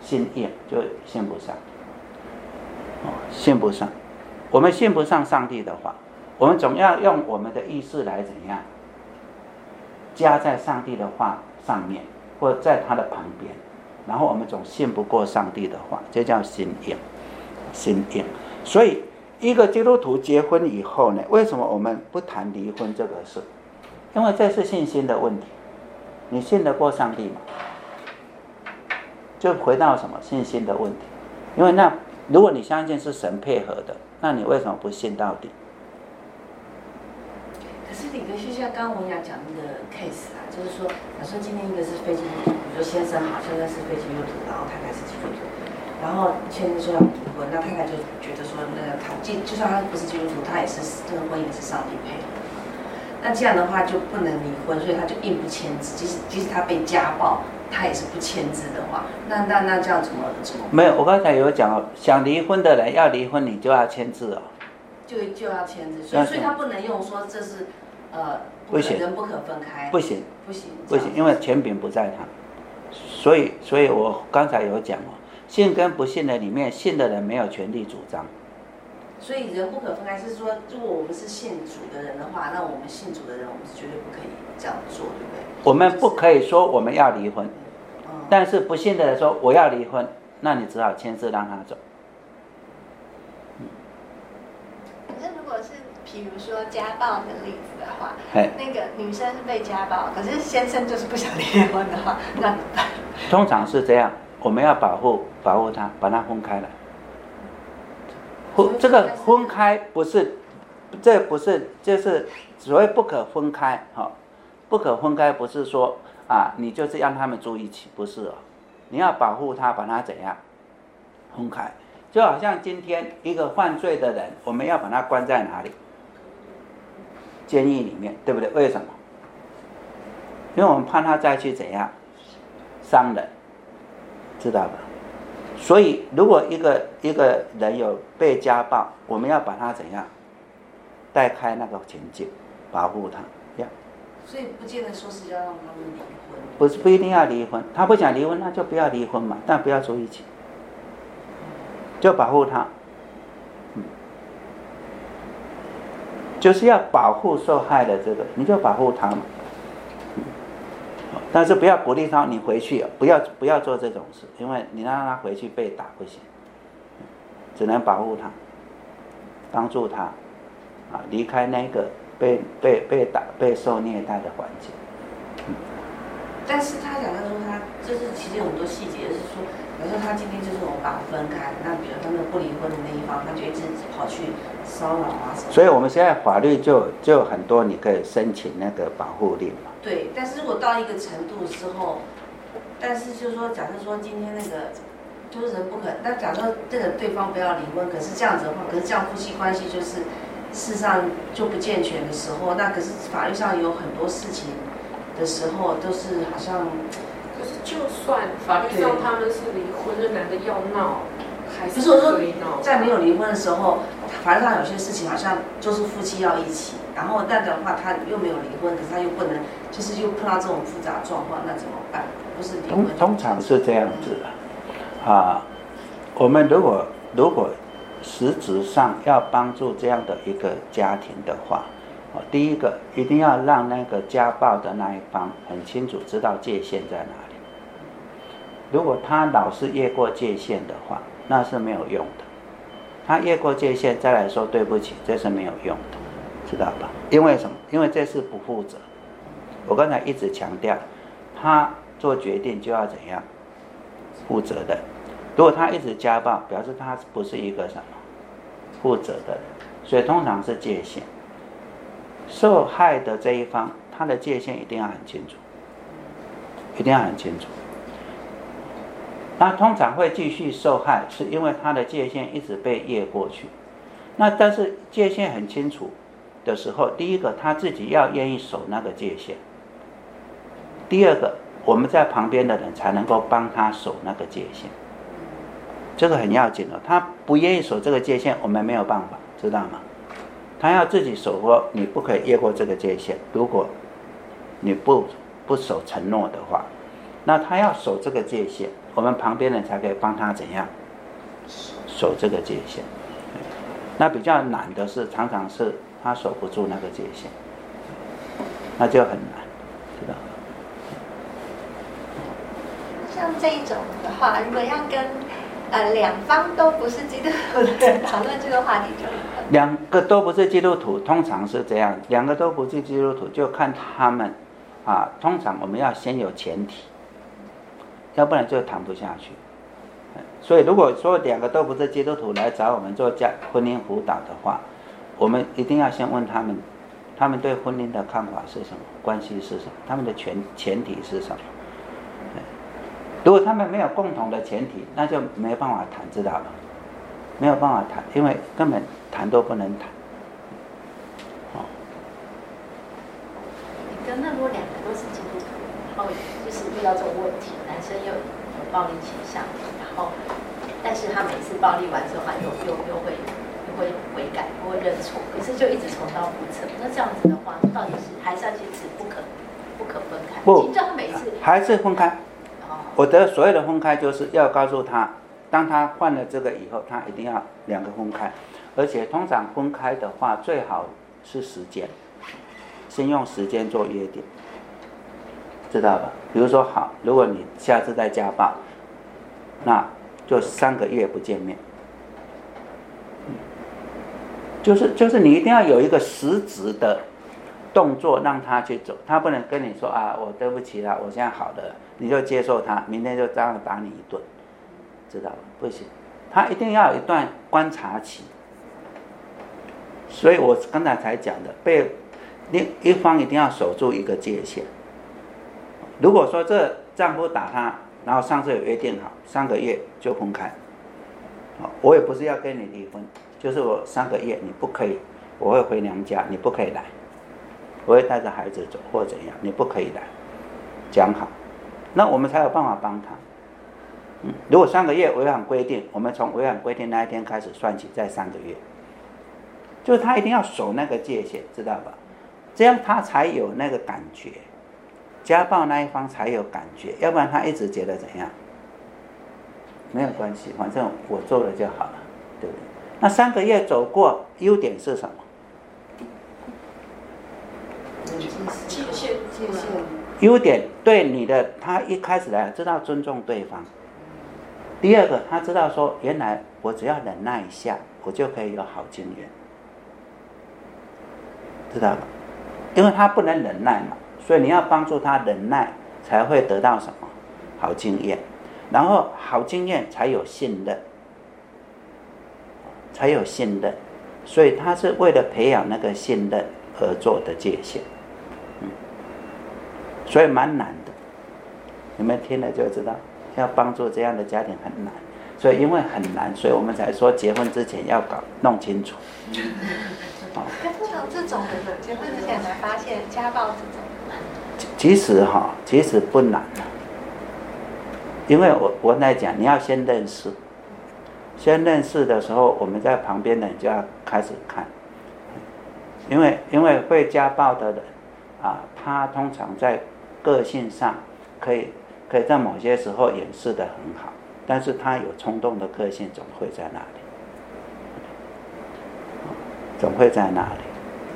心硬，就信不上。哦，信不上。我们信不上上帝的话，我们总要用我们的意识来怎样加在上帝的话上面，或者在他的旁边，然后我们总信不过上帝的话，这叫心硬。心硬。所以一个基督徒结婚以后呢，为什么我们不谈离婚这个事？因为这是信心的问题。你信得过上帝吗？就回到什么信心的问题。因为那如果你相信是神配合的，那你为什么不信到底？ 可是李哥，就像刚刚文雅讲那个 case 啊，就是说，假设今天一个是非基督徒，比如说先生好，现在是非基督徒，然后太太是基督徒，然后先生说要离婚，那太太就觉得说，那个他就算他不是基督徒，他也是这个婚姻是上帝配合的。那这样的话就不能离婚，所以他就硬不签字，即使即使他被家暴，他也是不签字的话，那那那这样怎么怎么？ 没有，我刚才有讲哦，想离婚的人要离婚，你就要签字哦。 就就要签字，所以所以他不能用说这是呃不可人不可分开， 不行不行不行，因为权柄不在他，所以所以我刚才有讲哦，信跟不信的里面，信的人没有权利主张。 所以人不可分开是说，如果我们是信主的人的话，那我们信主的人，我们是绝对不可以这样做，对不对？ 我们不可以说我们要离婚， 嗯、 但是不信的人说我要离婚，那你只好签字让他走。 可是如果是比如说家暴的例子的话， 嘿那个女生是被家暴，可是先生就是不想离婚的话，那怎么办？ 通常是这样，我们要保护保护他，把他分开来。这个分开不是，这不是就是所谓不可分开哈、哦，不可分开不是说啊，你就是让他们住一起，不是哦，你要保护他，把他怎样分开，就好像今天一个犯罪的人，我们要把他关在哪里？监狱里面，对不对？为什么？因为我们怕他再去怎样伤人，知道吧？所以，如果一个一个人有被家暴，我们要把他怎样带开那个情境，保护他。呀， 所以不见得说是要让他们离婚， 不是不一定要离婚，他不想离婚，那就不要离婚嘛，但不要住一起，就保护他。嗯，就是要保护受害的这个，你就保护他嘛。但是不要鼓励他，你回去不要不要做这种事，因为你让他回去被打不行，只能保护他，帮助他啊离开那个被被被打被受虐待的环境。嗯、 但是他讲到说他就是其实有很多细节是说，比如说他今天就是我们把他分开，那比如他那个不离婚的那一方，他就一直跑去骚扰啊什么。 所以我们现在法律就就有很多你可以申请那个保护令嘛。 对，但是如果到一个程度之后，但是就是说，假设说今天那个就是人不可，那假设这个对方不要离婚，可是这样子的话，可是这样夫妻关系就是事实上就不健全的时候，那可是法律上有很多事情的时候都是好像， 可是就算法律上他们是离婚，这男的要闹，还是可以闹。 在没有离婚的时候，法律上有些事情好像就是夫妻要一起，然后那的话他又没有离婚，可是他又不能，就是又碰到这种复杂状况，那怎么办？不是离婚。 通常是这样子的，啊，我们如果如果实质上要帮助这样的一个家庭的话，第一个一定要让那个家暴的那一方很清楚知道界限在哪里。如果他老是越过界限的话，那是没有用的。他越过界限再来说对不起，这是没有用的，知道吧？因为什么？因为这是不负责。我刚才一直强调，他做决定就要怎样负责的。如果他一直家暴，表示他不是一个什么负责的人，所以通常是界限。受害的这一方，他的界限一定要很清楚，一定要很清楚。他通常会继续受害，是因为他的界限一直被越过去。那但是界限很清楚的时候，第一个他自己要愿意守那个界限，第二个我们在旁边的人才能够帮他守那个界限，这个很要紧的。他不愿意守这个界限，我们没有办法，知道吗？他要自己守说你不可以越过这个界限，如果你不不守承诺的话，那他要守这个界限。 我们旁边人才可以帮他怎样守这个界限。那比较难的是，常常是他守不住那个界限，那就很难，知道吗？ 像这一种的话，如果要跟呃两方都不是基督徒的人讨论这个话题，就两个都不是基督徒，通常是这样，两个都不是基督徒，就看他们啊。通常我们要先有前提，要不然就谈不下去。所以如果说两个都不是基督徒来找我们做家婚姻辅导的话，我们一定要先问他们，他们对婚姻的看法是什么，关系是什么，他们的前前提是什么。如果他们没有共同的前提，那就没办法谈，知道吗？没有办法谈，因为根本谈都不能谈。哦。 跟那如果两个都是基督徒，然后就是遇到这种问题，男生又有暴力倾向，然后但是他每次暴力完之后，他又又又会又会悔改，又会认错，可是就一直重蹈覆辙。那这样子的话，到底是还是要坚持不可不可分开？ 不， 叫他每次还是分开。我的所谓的分开，就是要告诉他，当他犯了这个以后，他一定要两个分开，而且通常分开的话，最好是时间，先用时间做约定，知道吧？比如说，好，如果你下次再家暴，那就三个月不见面，就是就是你一定要有一个实质的动作让他去走，他不能跟你说啊，我对不起啦，我现在好了，你就接受他，明天就这样打你一顿，知道吧？不行，他一定要有一段观察期。所以我刚才才讲的，被另一方一定要守住一个界限。如果说这丈夫打他，然后上次有约定好三个月就分开，我也不是要跟你离婚，就是我三个月你不可以，我会回娘家，你不可以来。我会带着孩子走或怎样，你不可以来，讲好，那我们才有办法帮他。嗯，如果三个月违反规定，我们从违反规定那一天开始算起，再三个月，就是他一定要守那个界限，知道吧？这样他才有那个感觉，家暴那一方才有感觉，要不然他一直觉得怎样，没有关系，反正我做了就好了，对不对？那三个月走过，优点是什么？ 界限，界限。 优点对你的，他一开始来知道尊重对方。第二个，他知道说，原来我只要忍耐一下，我就可以有好经验，知道吧？因为他不能忍耐嘛，所以你要帮助他忍耐，才会得到什么好经验，然后好经验才有信任，才有信任，所以他是为了培养那个信任而做的界限。所以蛮难的，你们听了就知道，要帮助这样的家庭很难。所以因为很难，所以我们才说结婚之前要搞弄清楚。 哦，通常这种的结婚之前才发现家暴这种， 其实哈，其实不难的，因为我我在讲，你要先认识，先认识的时候，我们在旁边的人就要开始看，因为因为会家暴的人啊，他通常在个性上可以可以在某些时候掩饰得很好，但是他有冲动的个性总会在那里，总会在那里。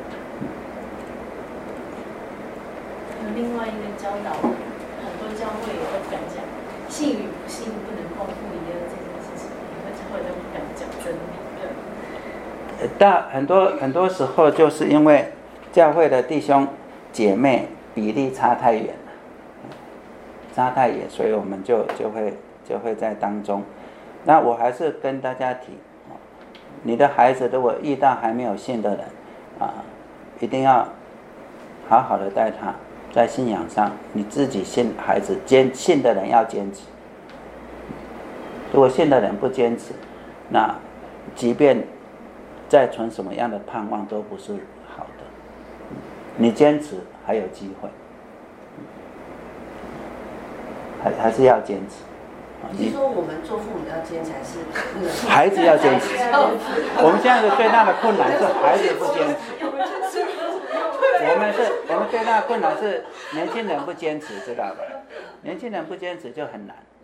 有另外一个教导，很多教会也都敢讲，信与不信不能共赴一厄这件事情，很多教会都不敢讲真理。 但很多很多时候就是因为教会的弟兄姐妹比例差太远了，差太远，所以我们就就会就会在当中。那我还是跟大家提，你的孩子如果遇到还没有信的人啊，一定要好好的带他，在信仰上，你自己信孩子坚信的人要坚持。如果信的人不坚持，那即便再存什么样的盼望都不是好的。你坚持还有机会，还还是要坚持。 你是说我们做父母要坚持，还是那个孩子要坚持？我们现在的最大的困难是孩子不坚持。我们是，我们最大的困难是年轻人不坚持，知道吧？年轻人不坚持就很难。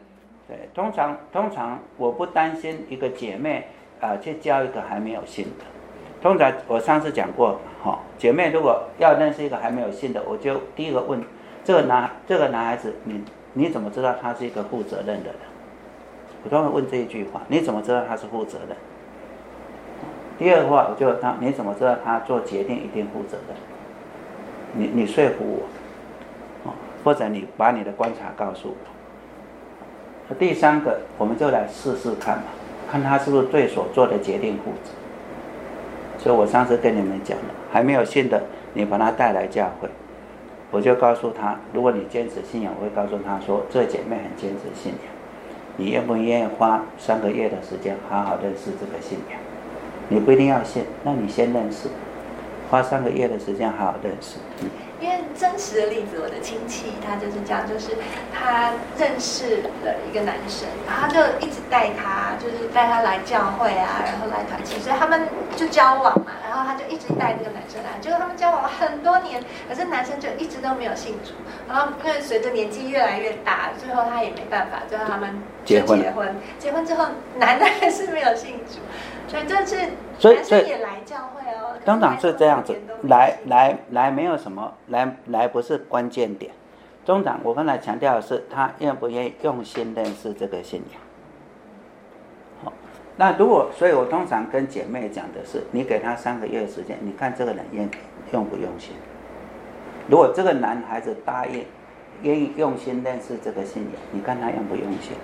对，通常通常我不担心一个姐妹啊、呃、去教一个还没有信的。通常我上次讲过，哈、哦，姐妹如果要认识一个还没有信的，我就第一个问这个男这个男孩子，你你怎么知道他是一个负责任的人？我通常问这一句话，你怎么知道他是负责任？第二个话，我就他你怎么知道他做决定一定负责任？你你说服我，哦，或者你把你的观察告诉我。第三个，我们就来试试看嘛，看他是不是对所做的决定负责。所以我上次跟你们讲了，还没有信的，你把他带来教会，我就告诉他，如果你坚持信仰，我会告诉他说，这姐妹很坚持信仰，你愿不愿意花三个月的时间好好认识这个信仰？你不一定要信，那你先认识，花三个月的时间好好认识。嗯因为真实的例子，我的亲戚他就是这样，就是他认识了一个男生，然后他就一直带他，就是带他来教会啊，然后来团契，所以他们就交往嘛，然后他就一直带这个男生来，结果他们交往了很多年，可是男生就一直都没有信主，然后因为随着年纪越来越大，最后他也没办法，最后他们就结婚，结婚, 结婚之后男的还是没有信主，所以这次男生也来教会哦。 当然是这样子，来来来没有什么，来来不是关键点。中长，我刚才强调的是他愿不愿意用心认识这个信仰。好，那如果，所以我通常跟姐妹讲的是，你给他三个月的时间，你看这个人愿用不用心。如果这个男孩子答应，愿意用心认识这个信仰，你看他用不用心？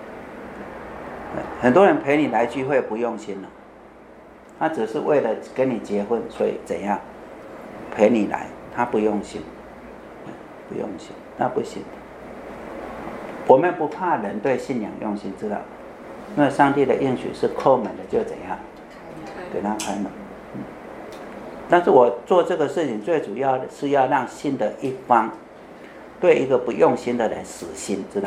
很多人陪你来聚会不用心了。他只是为了跟你结婚，所以怎样陪你来？他不用心，不用心，那不行。我们不怕人对信仰用心，知道？因为上帝的应许是叩门的，就怎样给他开门。嗯、但是我做这个事情最主要的是要让信的一方对一个不用心的人死心，知道？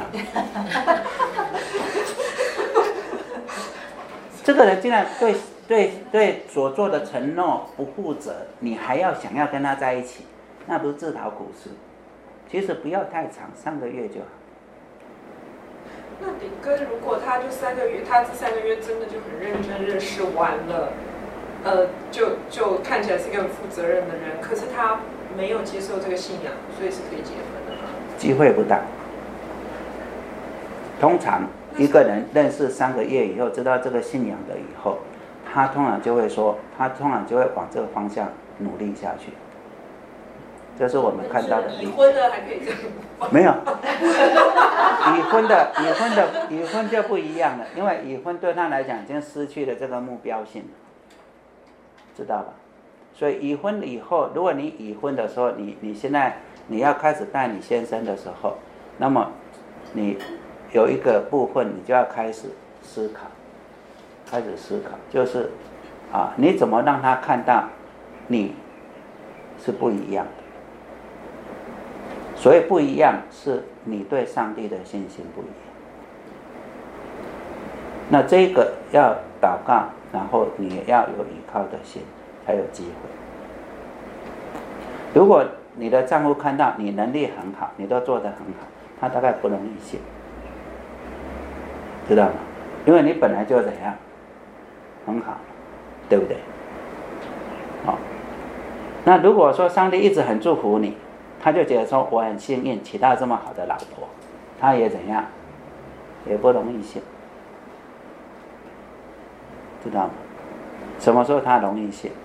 这个人竟然对。对对所做的承诺不负责，你还要想要跟他在一起，那不是自讨苦吃。其实不要太长，三个月就好。 那顶哥，如果他就三个月，他这三个月真的就很认真认识完了，呃，就就看起来是一个很负责任的人，可是他没有接受这个信仰，所以是可以结婚的吗？ 机会不大。通常一个人认识三个月以后，知道这个信仰的以后。他通常就会说，他通常就会往这个方向努力下去。这是我们看到的。 已婚的还可以这样？ 没有，已婚的已婚的已婚就不一样了，因为已婚对他来讲已经失去了这个目标性，知道吧？所以已婚以后，如果你已婚的时候，你你现在你要开始带你先生的时候，那么你有一个部分，你就要开始思考。开始思考，就是啊，你怎么让他看到你是不一样的？所以不一样是你对上帝的信心不一样。那这个要祷告，然后你也要有依靠的心，才有机会。如果你的丈夫看到你能力很好，你都做得很好，他大概不容易信，知道吗？因为你本来就怎样。很好，对不对？好，那如果说上帝一直很祝福你，他就觉得说我很幸运娶到这么好的老婆，他也怎样，也不容易信，知道吗？什么时候他容易信？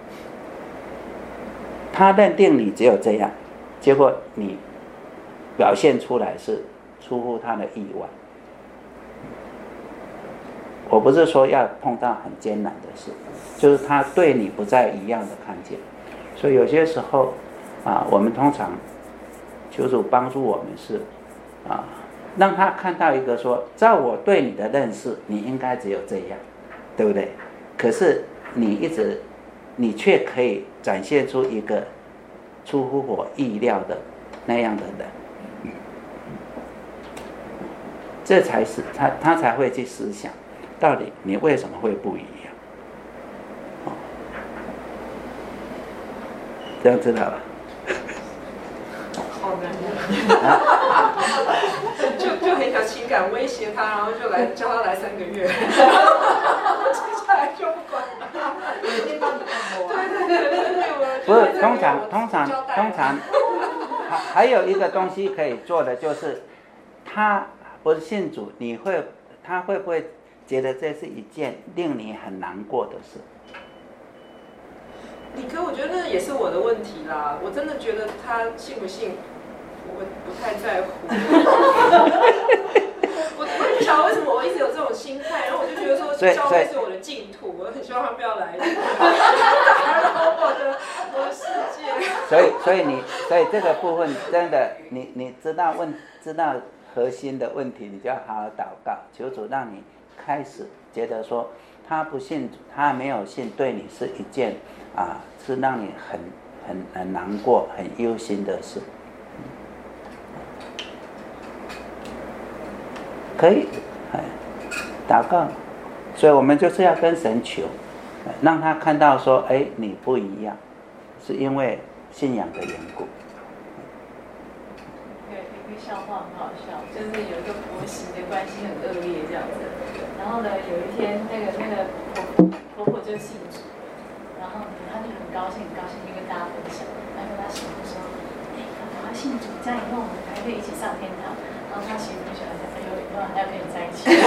他认定你只有这样，结果你表现出来是出乎他的意外。我不是说要碰到很艰难的事，就是他对你不再一样的看见，所以有些时候啊，我们通常求主帮助我们是啊，让他看到一个说，照我对你的认识，你应该只有这样，对不对？可是你一直，你却可以展现出一个出乎我意料的那样的人，嗯、这才是他他才会去思想。到底你为什么会不一样？哦，这样知道吧？ 好难啊！就就就很想情感威胁他，然后就来叫他来三个月，接下来就不管他， 每天帮你按摩。 对对对对对，我不是，通常通常通常，还还有一个东西可以做的就是，他不是信主，你会他会不会觉得这是一件令你很难过的事？ 理科，我觉得那也是我的问题啦。我真的觉得他信不信，我不太在乎。我我也不晓得为什么我一直有这种心态，然后我就觉得说教会是我的净土，我很希望他不要来打扰我的我的世界。 所以所以你所以这个部分真的，你你知道问知道核心的问题，你就要好好祷告，求主让你开始觉得说他不信主，他没有信，对你是一件啊，是让你很很很难过、很忧心的事。可以，哎，祷告，所以我们就是要跟神求，让他看到说，哎，你不一样，是因为信仰的缘故。 对，有一个笑话很好笑，就是有一个婆媳的关系很恶劣这样子，然后呢，有一天那个那个婆婆婆就信主，然后她就很高兴很高兴就跟大家分享，她跟她媳妇说，哎，赶快信主，这样以后我们还可以一起上天堂。然后她媳妇就想，哎呦，以后还要跟你在一起。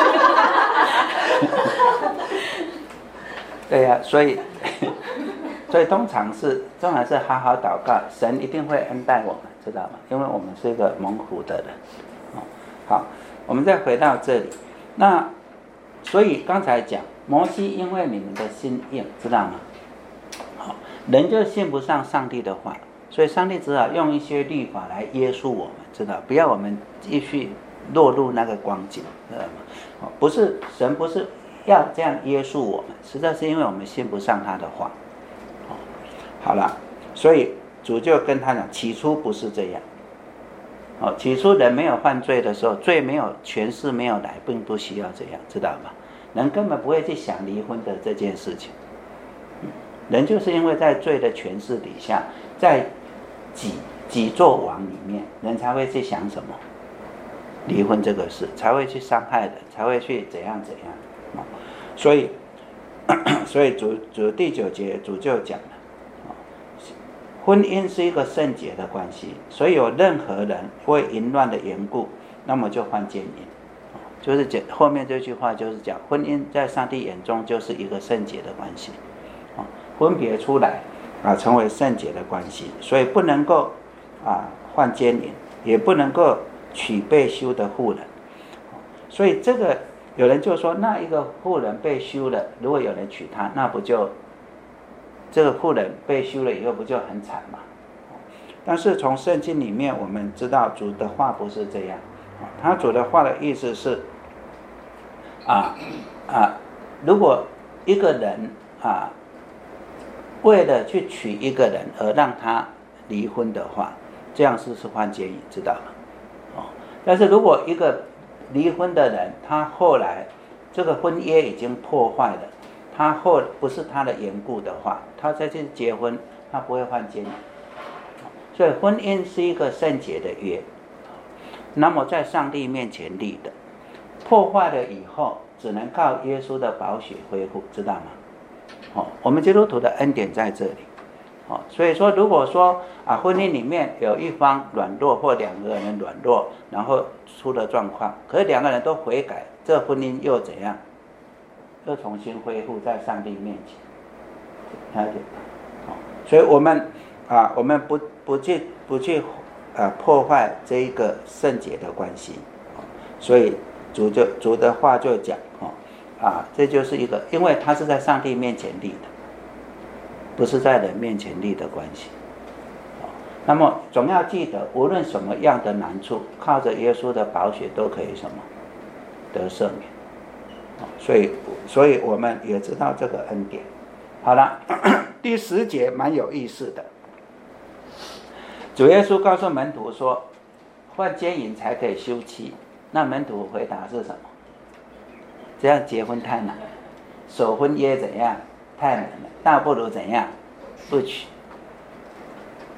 对呀、啊，所以所以通常是通常是好好祷告，神一定会恩待我们，知道吗？因为我们是一个蒙福的人。哦，好，我们再回到这里。那所以刚才讲摩西，因为你们的心硬，知道吗？好，人就信不上上帝的话，所以上帝只好用一些律法来约束我们，知道？不要我们继续落入那个光景，知道吗？不是神不是要这样约束我们，实在是因为我们信不上他的话。好了，所以主就跟他讲，起初不是这样。哦，起初人没有犯罪的时候，罪没有权势没有来，并不需要这样，知道吗？人根本不会去想离婚的这件事情。人就是因为在罪的权势底下，在几几座网里面，人才会去想什么离婚这个事，才会去伤害人，才会去怎样怎样。哦，所以所以主主第九节主就讲了，婚姻是一个圣洁的关系，所以有任何人为淫乱的缘故，那么就犯奸淫。就是讲后面这句话就是讲，婚姻在上帝眼中就是一个圣洁的关系，分别出来啊，成为圣洁的关系，所以不能够啊犯奸淫，也不能够娶被休的妇人。所以这个有人就说，那一个妇人被休了，如果有人娶她，那不就这个妇人被休了以后不就很惨吗？但是从圣经里面我们知道主的话不是这样，他主的话的意思是啊啊，如果一个人啊为了去娶一个人而让他离婚的话，这样是是犯奸淫，知道吗？哦，但是如果一个离婚的人，他后来这个婚约已经破坏了，他后不是他的缘故的话，他再去结婚，他不会犯奸淫。所以婚姻是一个圣洁的约，那么在上帝面前立的，破坏了以后，只能靠耶稣的宝血恢复，知道吗？哦，我们基督徒的恩典在这里。哦，所以说，如果说啊，婚姻里面有一方软弱或两个人软弱，然后出了状况，可是两个人都悔改，这婚姻又怎样？又重新恢复在上帝面前。了解？哦，所以我们啊，我们不不去不去啊破坏这一个圣洁的关系。哦，所以主就主的话就讲哦啊，这就是一个，因为他是在上帝面前立的。不是在人面前立的关系。那么总要记得，无论什么样的难处，靠着耶稣的宝血都可以什么得赦免。所以所以我们也知道这个恩典。好了，第十节蛮有意思的，主耶稣告诉门徒说，犯奸淫才可以休妻。那门徒回答是什么？这样结婚太难了，守婚约怎样太难了，倒不如怎样不娶。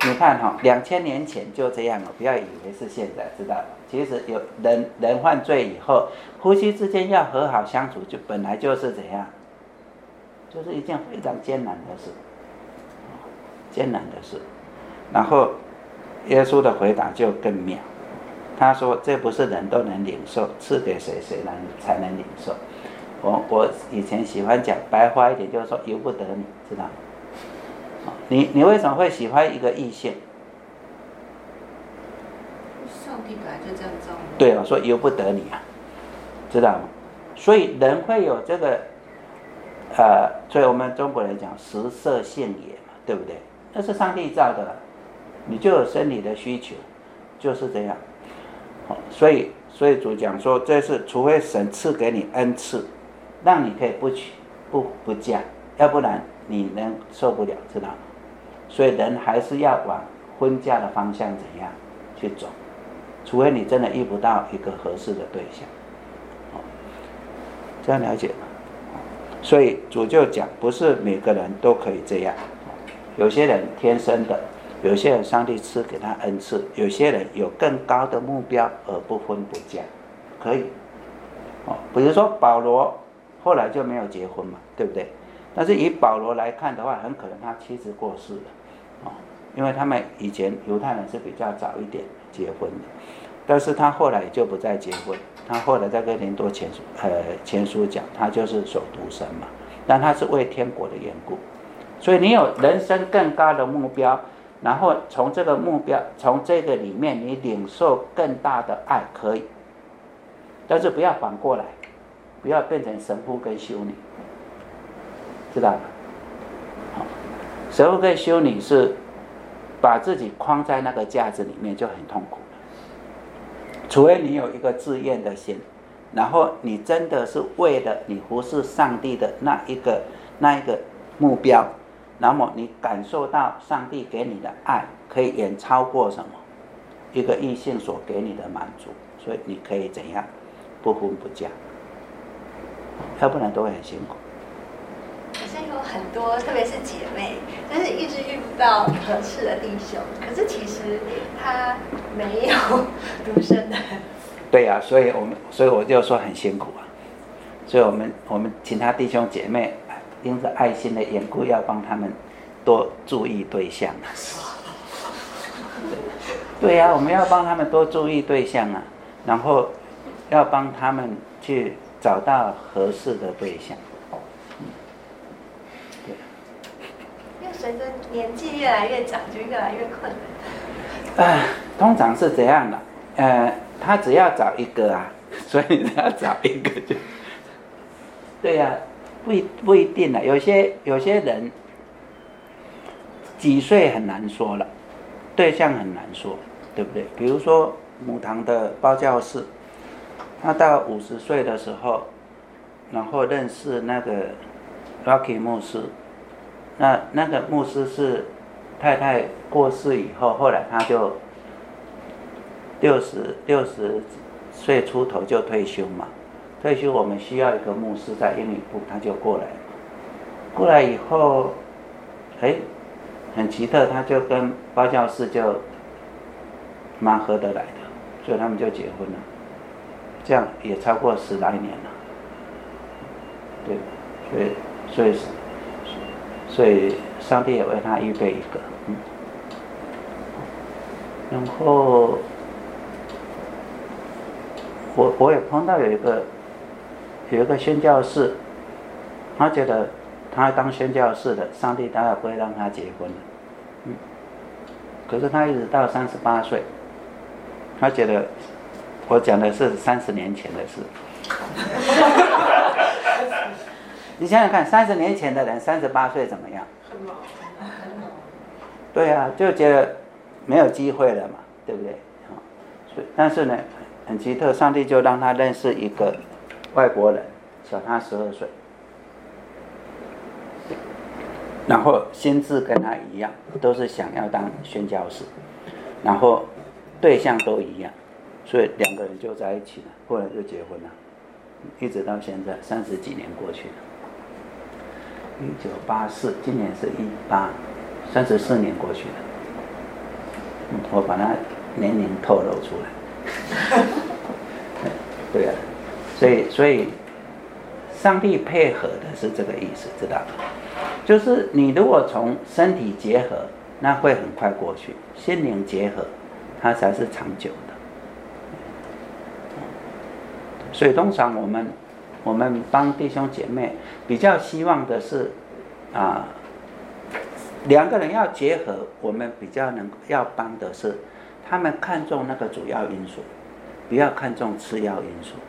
你看哈、哦，两千年前就这样了，不要以为是现在，知道吗？其实有人人犯罪以后，夫妻之间要和好相处，就本来就是怎样，就是一件非常艰难的事，艰难的事。然后耶稣的回答就更妙，他说：“这不是人都能领受，赐给谁谁能才能领受。”我我以前喜欢讲白话一点，就是说由不得你，知道吗？你你为什么会喜欢一个异性？ 上帝本来就这样造的。 对，我说由不得你啊，知道吗？所以人会有这个，呃，所以我们中国人讲食色性也嘛，对不对？那是上帝造的，你就有生理的需求，就是这样。所以所以主讲说，这是除非神赐给你恩赐，让你可以不娶不不嫁，要不然你能受不了，知道吗？所以人还是要往婚嫁的方向怎样去走，除非你真的遇不到一个合适的对象，这样了解吗？所以主就讲，不是每个人都可以这样，有些人天生的，有些人上帝赐给他恩赐，有些人有更高的目标而不婚不嫁，可以。比如说保罗后来就没有结婚嘛，对不对？但是以保罗来看的话，很可能他妻子过世了，因为他们以前犹太人是比较早一点结婚的，但是他后来就不再结婚，他后来在哥林多前书呃前书讲，他就是守独身嘛，但他是为天国的缘故。所以你有人生更高的目标，然后从这个目标，从这个里面你领受更大的爱可以，但是不要反过来，不要变成神父跟修女，知道吗？神父跟修女是把自己框在那个架子里面就很痛苦了，除非你有一个自愿的心，然后你真的是为了你服侍上帝的那一个那一个目标，那么你感受到上帝给你的爱可以远超过什么一个异性所给你的满足，所以你可以怎样不婚不嫁，要不然都会很辛苦。 可是有很多，特别是姐妹，就是一直遇不到合适的弟兄，可是其实他没有独身的。 对呀、啊，所以我们所以我就说很辛苦啊，所以我们我们其他弟兄姐妹因着爱心的缘故，要帮他们多注意对象啊。对呀、啊，我们要帮他们多注意对象啊，然后要帮他们去找到合适的对象。 因为随着年纪越来越长，就越来越困难。 呃，通常是这样的，呃，他只要找一个啊，所以你要找一个就，对呀、啊，不一不一定的，有些有些人几岁很难说了，对象很难说，对不对？比如说母堂的包教士，他到五十岁的时候，然后认识那个 Rocky 牧师，那那个牧师是太太过世以后，后来他就六十六十岁出头就退休嘛。退休我们需要一个牧师在英语部，他就过来。过来以后，哎，很奇特，他就跟包教士就蛮合得来的，所以他们就结婚了。这样也超过十来年了。对，所以所以所以上帝也为他预备一个，嗯。然后我我也碰到有一个有一个宣教士，他觉得他当宣教士的，上帝当然不会让他结婚了，嗯。可是他一直到三十八岁，他觉得我讲的是三十年前的事。你想想看，三十年前的人三十八岁怎么样？对啊，就觉得没有机会了嘛，对不对？所以但是呢，很奇特，上帝就让他认识一个外国人，小他十二岁，然后心智跟他一样，都是想要当宣教士，然后对象都一样，所以两个人就在一起了，后来就结婚了，一直到现在三十几年过去了。一九八四，今年是一八，三十四年过去了。 我把它年龄透露出来。对啊，所以所以上帝配合的是这个意思，知道吗？就是你如果从身体结合，那会很快过去；心灵结合，它才是长久的。所以通常我们我们帮弟兄姐妹比较希望的是啊，两个人要结合，我们比较能要帮的是他们看重那个主要因素，不要看重次要因素。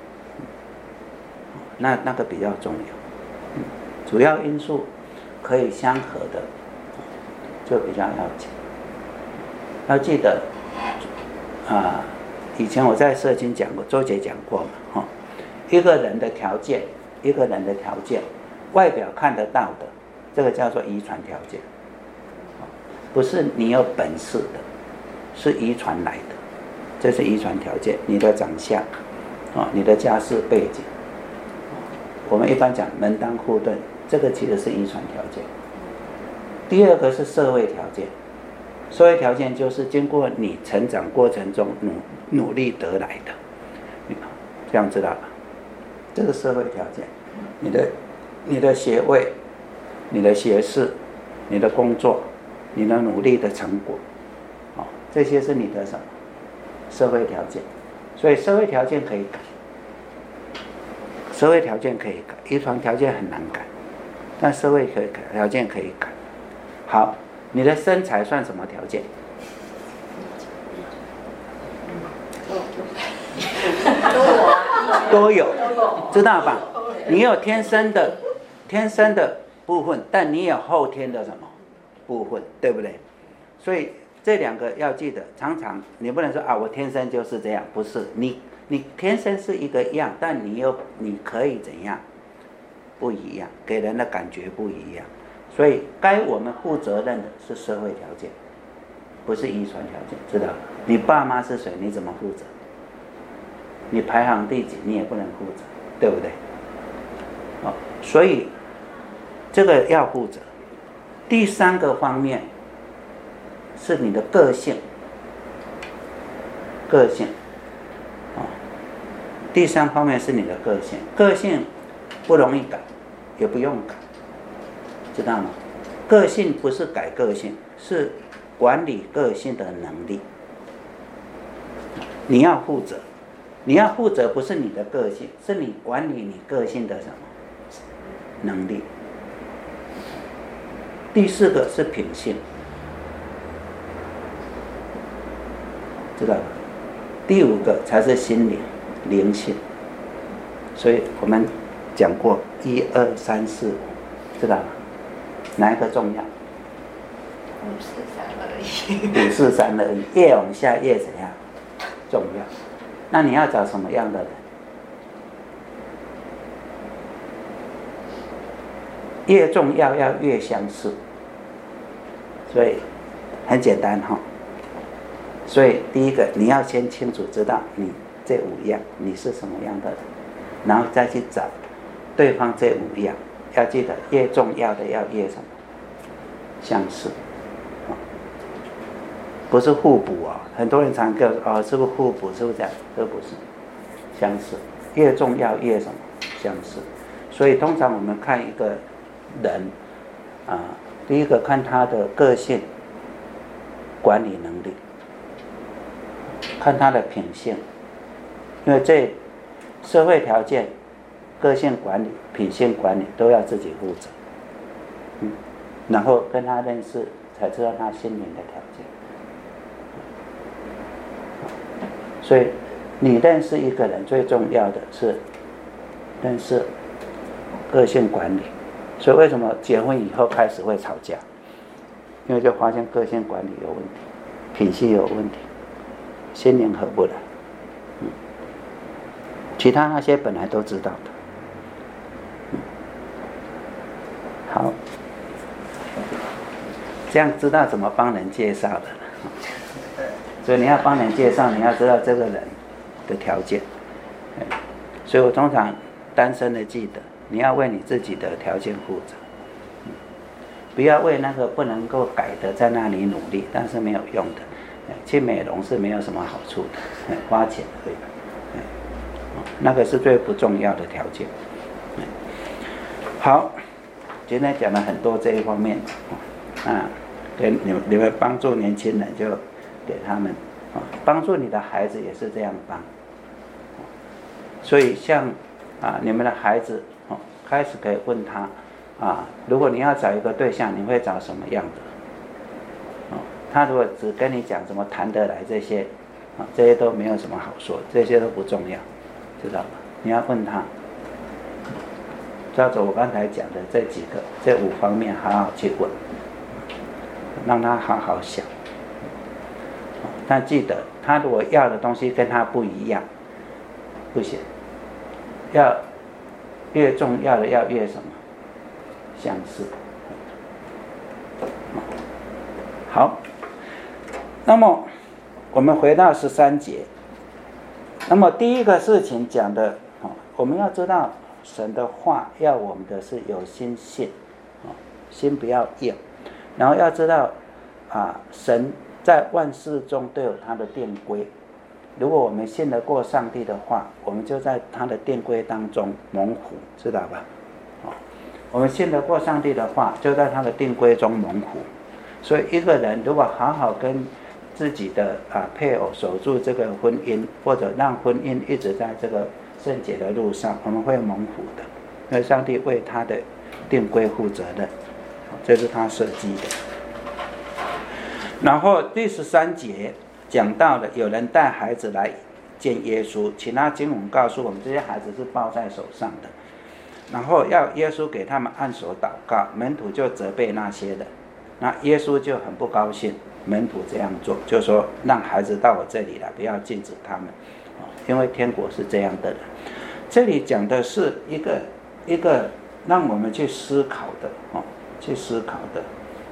那那个比较重要，主要因素可以相合的，就比较要紧。要记得啊，以前我在社经讲过，周姐讲过嘛，哈，一个人的条件，一个人的条件，外表看得到的，这个叫做遗传条件，不是你有本事的，是遗传来的，这是遗传条件，你的长相，啊，你的家世背景。我们一般讲门当户对，这个其实是遗传条件。第二个是社会条件，社会条件就是经过你成长过程中努努力得来的，这样知道吧？这个社会条件，你的你的学位、你的学识、你的工作、你的努力的成果，哦，这些是你的什么社会条件？所以社会条件可以改。社会条件可以改，遗传条件很难改，但社会可以改，条件可以改。好，你的身材算什么条件？都有，知道吧？你有天生的，天生的部分，但你有后天的什么部分，对不对？所以这两个要记得，常常你不能说啊，我天生就是这样，不是你。你天生是一个样，但你又你可以怎样不一样，给人的感觉不一样。所以该我们负责任的是社会条件，不是遗传条件，知道？你爸妈是谁，你怎么负责？你排行第几，你也不能负责，对不对？哦，所以这个要负责。第三个方面是你的个性，个性。第三方面是你的个性，个性不容易改，也不用改，知道吗？个性不是改个性，是管理个性的能力。你要负责，你要负责不是你的个性，是你管理你个性的什么能力。第四个是品性，知道吧？第五个才是心灵。灵性，所以我们讲过一二三四五，知道吗？哪一个重要？ 五四三而已。 五四三而已，越往下越怎样重要？那你要找什么样的人？越重要要越相似，所以很简单哈。所以第一个你要先清楚知道你。这五样你是什么样的人，然后再去找对方这五样，要记得越重要的要越什么相似，不是互补哦。很多人常跟我说哦，是不是互补？是不是这样？这不是相似，越重要越什么相似。所以通常我们看一个人啊，第一个看他的个性、管理能力，看他的品性。因为这社会条件、个性管理、品性管理都要自己负责，嗯，然后跟他认识，才知道他心灵的条件。所以，你认识一个人最重要的是认识个性管理。所以为什么结婚以后开始会吵架？因为就发现个性管理有问题，品性有问题，心灵合不来。其他那些本来都知道的，嗯，好，这样知道怎么帮人介绍的。所以你要帮人介绍，你要知道这个人的条件。所以我通常单身的记得，你要为你自己的条件负责，不要为那个不能够改的在那里努力，但是没有用的。 去美容是没有什么好处的，花钱而已。那个是最不重要的条件。好，今天讲了很多这一方面，啊，给你们你们帮助年轻人就给他们，帮助你的孩子也是这样帮。所以像啊你们的孩子哦，开始可以问他啊，如果你要找一个对象，你会找什么样的？哦，他如果只跟你讲怎么谈得来这些，啊这些都没有什么好说，这些都不重要，知道吗？你要问他，照着我刚才讲的这几个这五方面好好去问，让他好好想。但记得他如果要的东西跟他不一样，不行，要越重要的要越什么相似。好，那么我们回到十三节，那么第一个事情讲的，我们要知道神的话要我们的是有心信，心不要硬，然后要知道啊，神在万事中都有他的定规。如果我们信得过上帝的话，我们就在他的定规当中猛虎，知道吧？我们信得过上帝的话，就在他的定规中猛虎。所以一个人如果好好跟自己的啊配偶守住这个婚姻，或者让婚姻一直在这个圣洁的路上，我们会猛虎的，因为上帝为他的定规负责任，这是他设计的。然后第十三节讲到了有人带孩子来见耶稣，其他经文告诉我们这些孩子是抱在手上的，然后要耶稣给他们按手祷告，门徒就责备那些人，那耶稣就很不高兴门徒这样做，就说让孩子到我这里来，不要禁止他们，因为天国是这样的人。这里讲的是一个一个让我们去思考的，去思考的。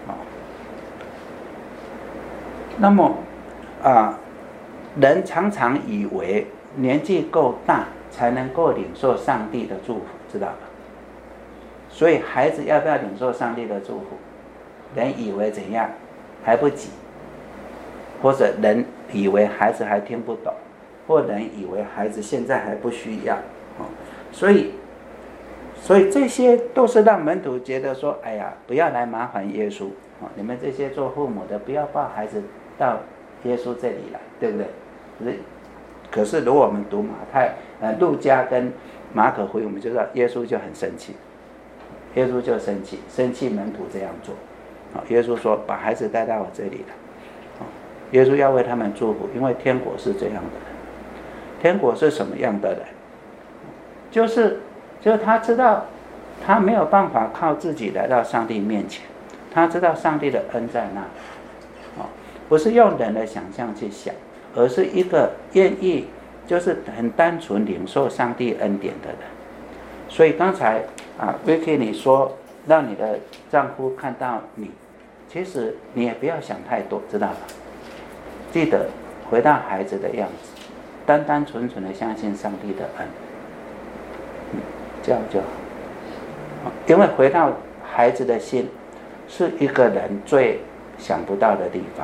那么啊，人常常以为年纪够大才能够领受上帝的祝福，知道吧？所以孩子要不要领受上帝的祝福？人以为怎样？还不急，或者人以为孩子还听不懂，或人以为孩子现在还不需要，所以所以这些都是让门徒觉得说，哎呀，不要来麻烦耶稣，你们这些做父母的不要抱孩子到耶稣这里来，对不对？可是可是如果我们读马太、呃路加跟马可福音，我们就知道耶稣就很生气，耶稣就生气，生气门徒这样做。耶稣说把孩子带到我这里来，耶稣要为他们祝福，因为天国是这样的人。天国是什么样的人？就是就是他知道他没有办法靠自己来到上帝面前，他知道上帝的恩在那里，不是用人的想象去想，而是一个愿意就是很单纯领受上帝恩典的人。所以刚才啊 Vicky 你说让你的丈夫看到你，其实你也不要想太多，知道吧？记得回到孩子的样子，单单纯纯的相信上帝的恩，嗯，这样就好。因为回到孩子的心是一个人最想不到的地方，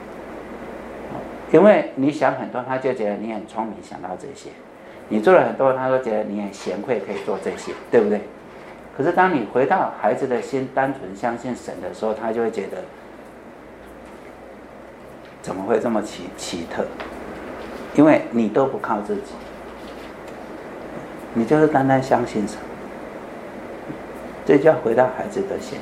因为你想很多，他就觉得你很聪明，想到这些；你做了很多，他都觉得你很贤惠，可以做这些，对不对？可是当你回到孩子的心，单纯相信神的时候，他就会觉得怎么会这么奇奇特？因为你都不靠自己，你就是单单相信神，这就要回到孩子的心。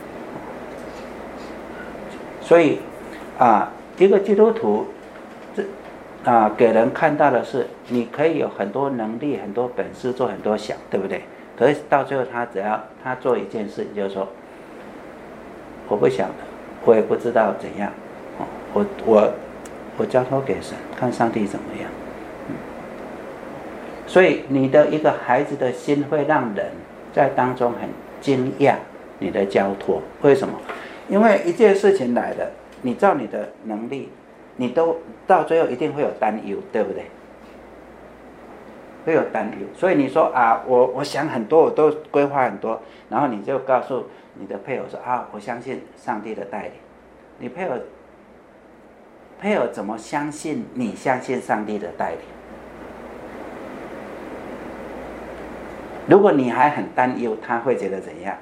所以啊，一个基督徒这啊给人看到的是，你可以有很多能力、很多本事，做很多想，对不对？可是到最后，他只要他做一件事，就是说，我不想了，我也不知道怎样，我我我交托给神，看上帝怎么样。嗯、所以你的一个孩子的心会让人在当中很惊讶你的交托。为什么？因为一件事情来了，你照你的能力，你都到最后一定会有担忧，对不对？会有担忧，所以你说啊，我我想很多，我都规划很多，然后你就告诉你的配偶说啊，我相信上帝的带领。你配偶配偶怎么相信你相信上帝的带领？如果你还很担忧，他会觉得怎样？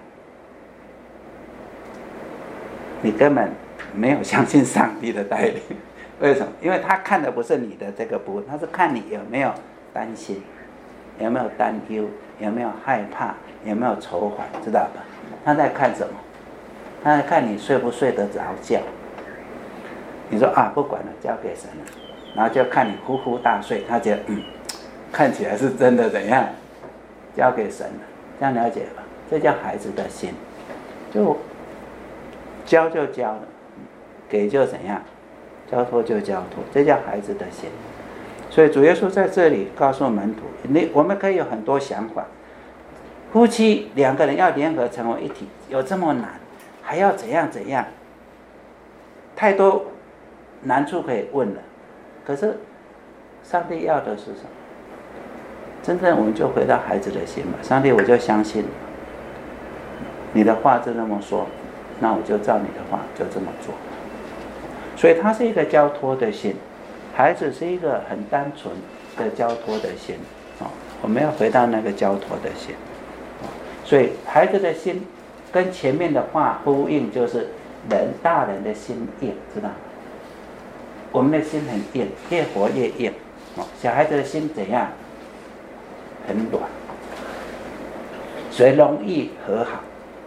你根本没有相信上帝的带领。为什么？因为他看的不是你的这个部分，他是看你有没有担心，有没有担忧，有没有害怕，有没有愁烦，知道吧？他在看什么？他在看你睡不睡得着觉。你说啊，不管了，交给神了，然后就看你呼呼大睡，他觉得嗯，看起来是真的怎样？交给神了，这样了解吧？这叫孩子的心，就交就交了，给就怎样？交托就交托，这叫孩子的心。所以主耶稣在这里告诉门徒，你我们可以有很多想法，夫妻两个人要联合成为一体，有这么难，还要怎样怎样，太多难处可以问了。可是上帝要的是什么？真正我们就回到孩子的心嘛。上帝，我就相信你的话就这么说，那我就照你的话就这么做。所以它是一个交托的心，孩子是一个很单纯的交托的心。我们要回到那个交托的心。所以孩子的心跟前面的话呼应，就是人大人的心硬，知道吗？我们的心很硬，越活越硬。小孩子的心怎样？很软。谁容易和好？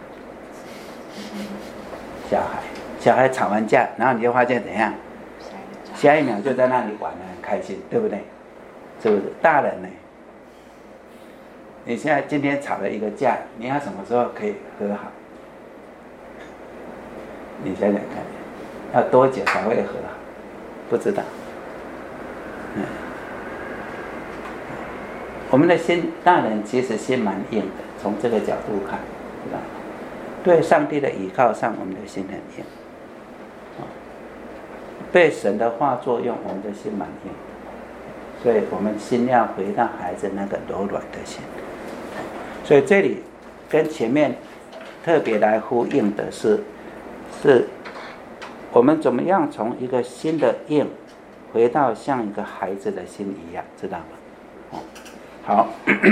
小孩。小孩吵完架，然后你就发现怎样？下一秒就在那里玩得很开心，对不对？是不是？大人呢？你现在今天吵了一个架，你要什么时候可以和好？你想想看，要多久才会和好？不知道。嗯，我们的心，大人其实心蛮硬的，从这个角度看，知道吗？对上帝的依靠上，我们的心很硬。被神的话作用，我们的心蛮硬，所以我们心要回到孩子那个柔软的心。所以这里跟前面特别来呼应的是，是我们怎么样从一个心的硬，回到像一个孩子的心一样，知道吗？好，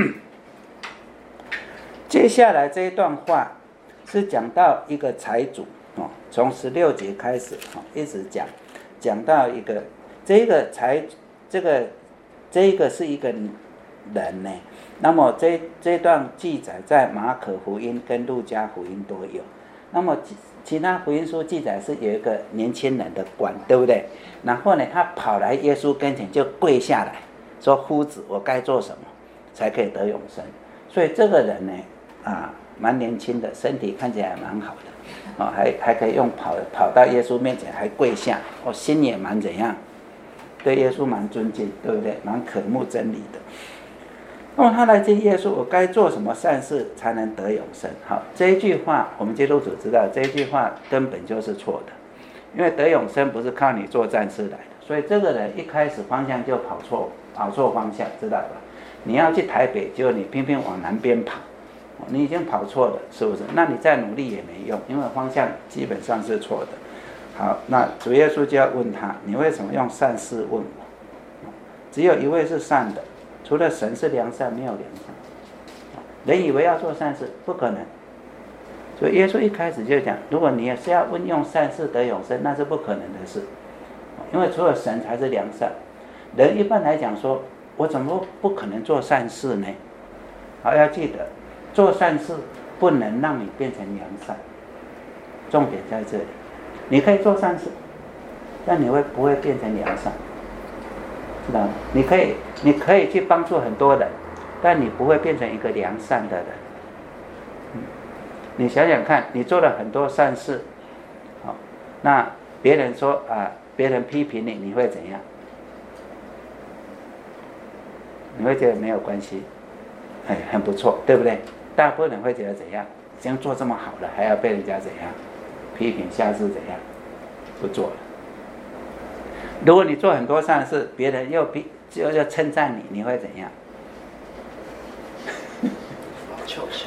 接下来这一段话是讲到一个财主，从十六节开始一直讲。讲到一个，这个才，这个，这个是一个人呢。那么这这段记载在马可福音跟路加福音都有。那么其其他福音书记载是有一个年轻人的官，对不对？然后呢，他跑来耶稣跟前就跪下来，说：“夫子，我该做什么才可以得永生？”所以这个人呢，啊，蛮年轻的，身体看起来蛮好的。哦，还还可以用跑跑到耶稣面前还跪下，我、哦、心也蛮怎样，对耶稣蛮尊敬，对不对？蛮渴慕真理的。那么他来见耶稣，我该做什么善事才能得永生？好，这一句话我们基督徒知道，这一句话根本就是错的，因为得永生不是靠你做善事来的。所以这个人一开始方向就跑错，跑错方向，知道吧？你要去台北，结果你偏偏往南边跑。你已经跑错了，是不是？那你再努力也没用，因为方向基本上是错的。好，那主耶稣就要问他：你为什么用善事问我？只有一位是善的，除了神是良善，没有良善。人以为要做善事，不可能。所以耶稣一开始就讲：如果你也是要问用善事得永生，那是不可能的事，因为除了神才是良善。人一般来讲说，我怎么不可能做善事呢？好，要记得。做善事不能让你变成良善，重点在这里。你可以做善事，但你会不会变成良善？知道吗？你可以，你可以去帮助很多人，但你不会变成一个良善的人。嗯，你想想看，你做了很多善事，好，那别人说啊，别人批评你，你会怎样？你会觉得没有关系，哎，很不错，对不对？大部分人会觉得怎样？已经做这么好了，还要被人家怎样批评？下次怎样？不做了。如果你做很多善事，别人又批就要称赞你，你会怎样？ 就是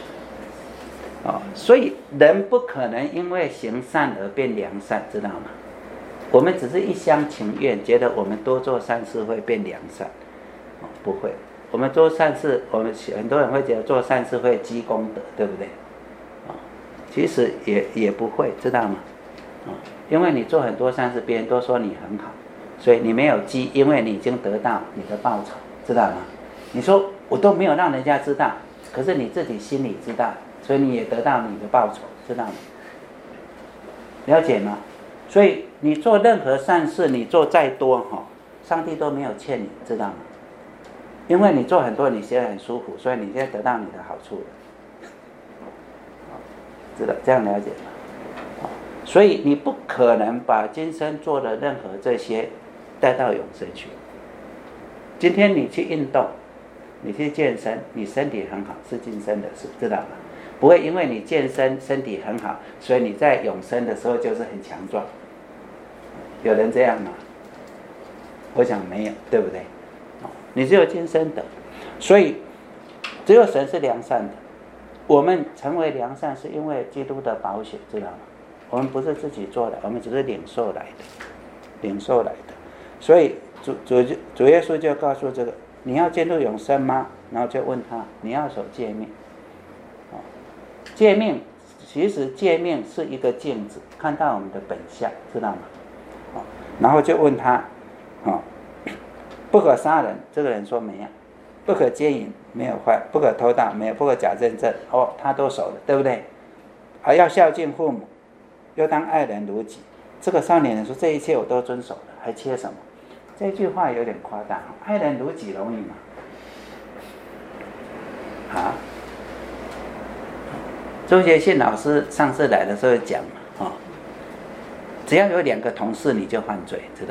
哦，所以人不可能因为行善而变良善，知道吗？ 我们只是一厢情愿，觉得我们多做善事会变良善，不会。我们做善事，我们很多人会觉得做善事会积功德，对不对？其实也也不会，知道吗？因为你做很多善事，别人都说你很好，所以你没有积，因为你已经得到你的报酬，知道吗？你说我都没有让人家知道，可是你自己心里知道，所以你也得到你的报酬，知道吗？了解吗？所以你做任何善事，你做再多哈，上帝都没有欠你，知道吗？因为你做很多，你现在很舒服，所以你现在得到你的好处了，知道这样了解吗？所以你不可能把今生做的任何这些带到永生去。今天你去运动，你去健身，你身体很好，是今生的事，知道吗？不会因为你健身身体很好，所以你在永生的时候就是很强壮。有人这样吗？我想没有，对不对？你只有今生的，所以只有神是良善的。我们成为良善是因为基督的宝血，知道吗？我们不是自己做的，我们只是领受来的，领受来的。所以主主主耶稣就告诉这个，你要进入永生吗？然后就问他，你要守诫命。诫命其实诫命是一个镜子，看到我们的本相，知道吗？然后就问他，不可杀人，这个人说没有；不可奸淫，没有坏；不可偷盗，没有；不可假证证，哦，他都守了，对不对？还要孝敬父母，又当爱人如己。这个少年人说：“这一切我都遵守了，还缺什么？”这句话有点夸大，爱人如己容易吗？啊？周杰信老师上次来的时候讲嘛，哦，只要有两个同事你就犯罪，知道？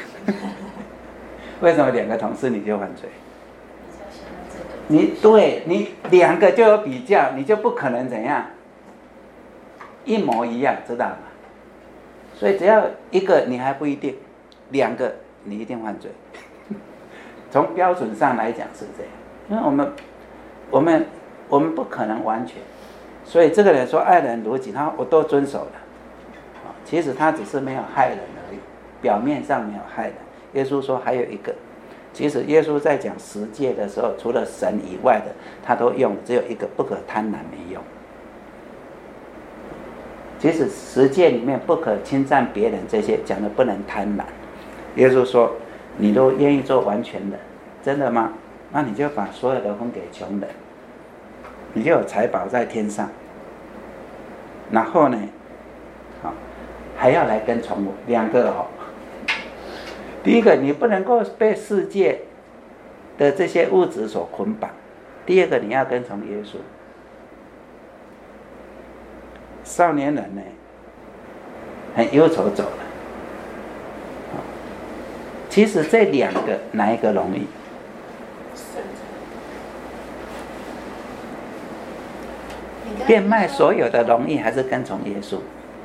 为什么两个同事你就犯罪？你对你两个就有比较，你就不可能怎样一模一样，知道吗？所以只要一个你还不一定，两个你一定犯罪。从标准上来讲是这样，因为我们我们我们不可能完全。所以这个人说爱人如己，他我都遵守了，其实他只是没有害人而已，表面上没有害人。耶稣说还有一个，其实耶稣在讲十诫的时候，除了神以外的他都用，只有一个不可贪婪没用。其实十诫里面不可侵占别人这些讲的不能贪婪。耶稣说你都愿意做完全的，真的吗？那你就把所有的分给穷人，你就有财宝在天上。然后呢，好，还要来跟从我，两个哦。第一个，你不能够被世界的这些物质所捆绑；第二个，你要跟从耶稣。少年人呢，很忧愁走了。其实这两个哪一个容易？变卖所有的容易，还是跟从耶稣？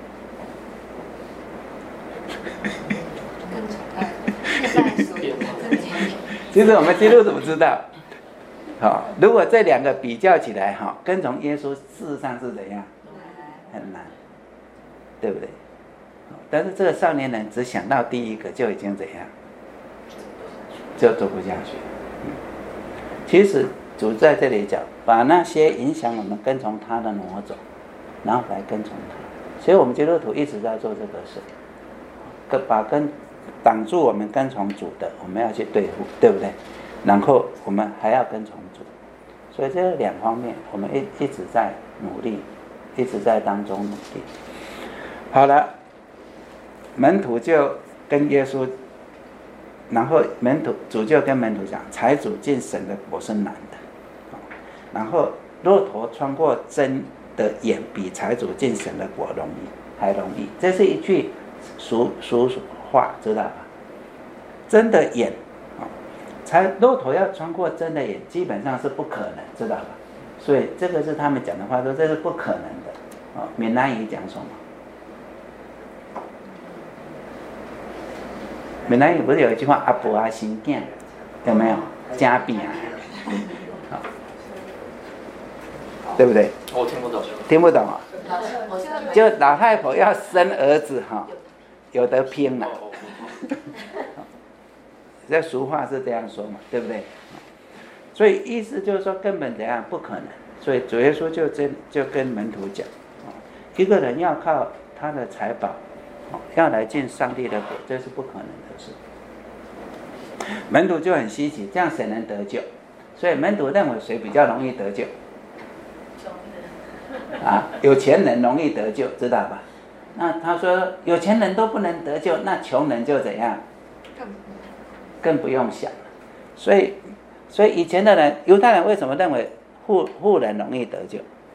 跟从爱，变卖所有的其实我们基督徒知道，好，如果这两个比较起来，哈，跟从耶稣事实上是怎样？很难，对不对？但是这个少年人只想到第一个，就已经怎样，就走不下去。其实主在这里讲，把那些影响我们跟从他的挪走，然后来跟从他。所以我们基督徒一直在做这个事，把跟挡住我们跟从主的，我们要去对付，对不对？然后我们还要跟从主，所以这两方面我们一一直在努力，一直在当中努力。好了，门徒就跟耶稣，然后门徒主就跟门徒讲，财主进神的国是难的。然后骆驼穿过针的眼，比财主进神的国容易，还容易。这是一句俗俗话，知道吧？针的眼，才骆驼要穿过针的眼，基本上是不可能，知道吧？所以这个是他们讲的话，说这是不可能的。啊，闽南语讲什么？闽南语不是有一句话“阿婆阿心囝”，有没有？加饼啊，对不对？ 我听不懂。 听不懂啊？就老太婆要生儿子哈， 有得拼了。这俗话是这样说嘛，对不对？所以意思就是说根本怎样不可能。所以主耶稣就真就跟门徒讲，一个人要靠他的财宝，要来进上帝的国，这是不可能的事。门徒就很稀奇，这样谁能得救？所以门徒认为谁比较容易得救？啊，有钱人容易得救，知道吧？那他说有钱人都不能得救，那穷人就怎样？更不用想了。所以，所以以前的人，犹太人为什么认为富富人容易得救？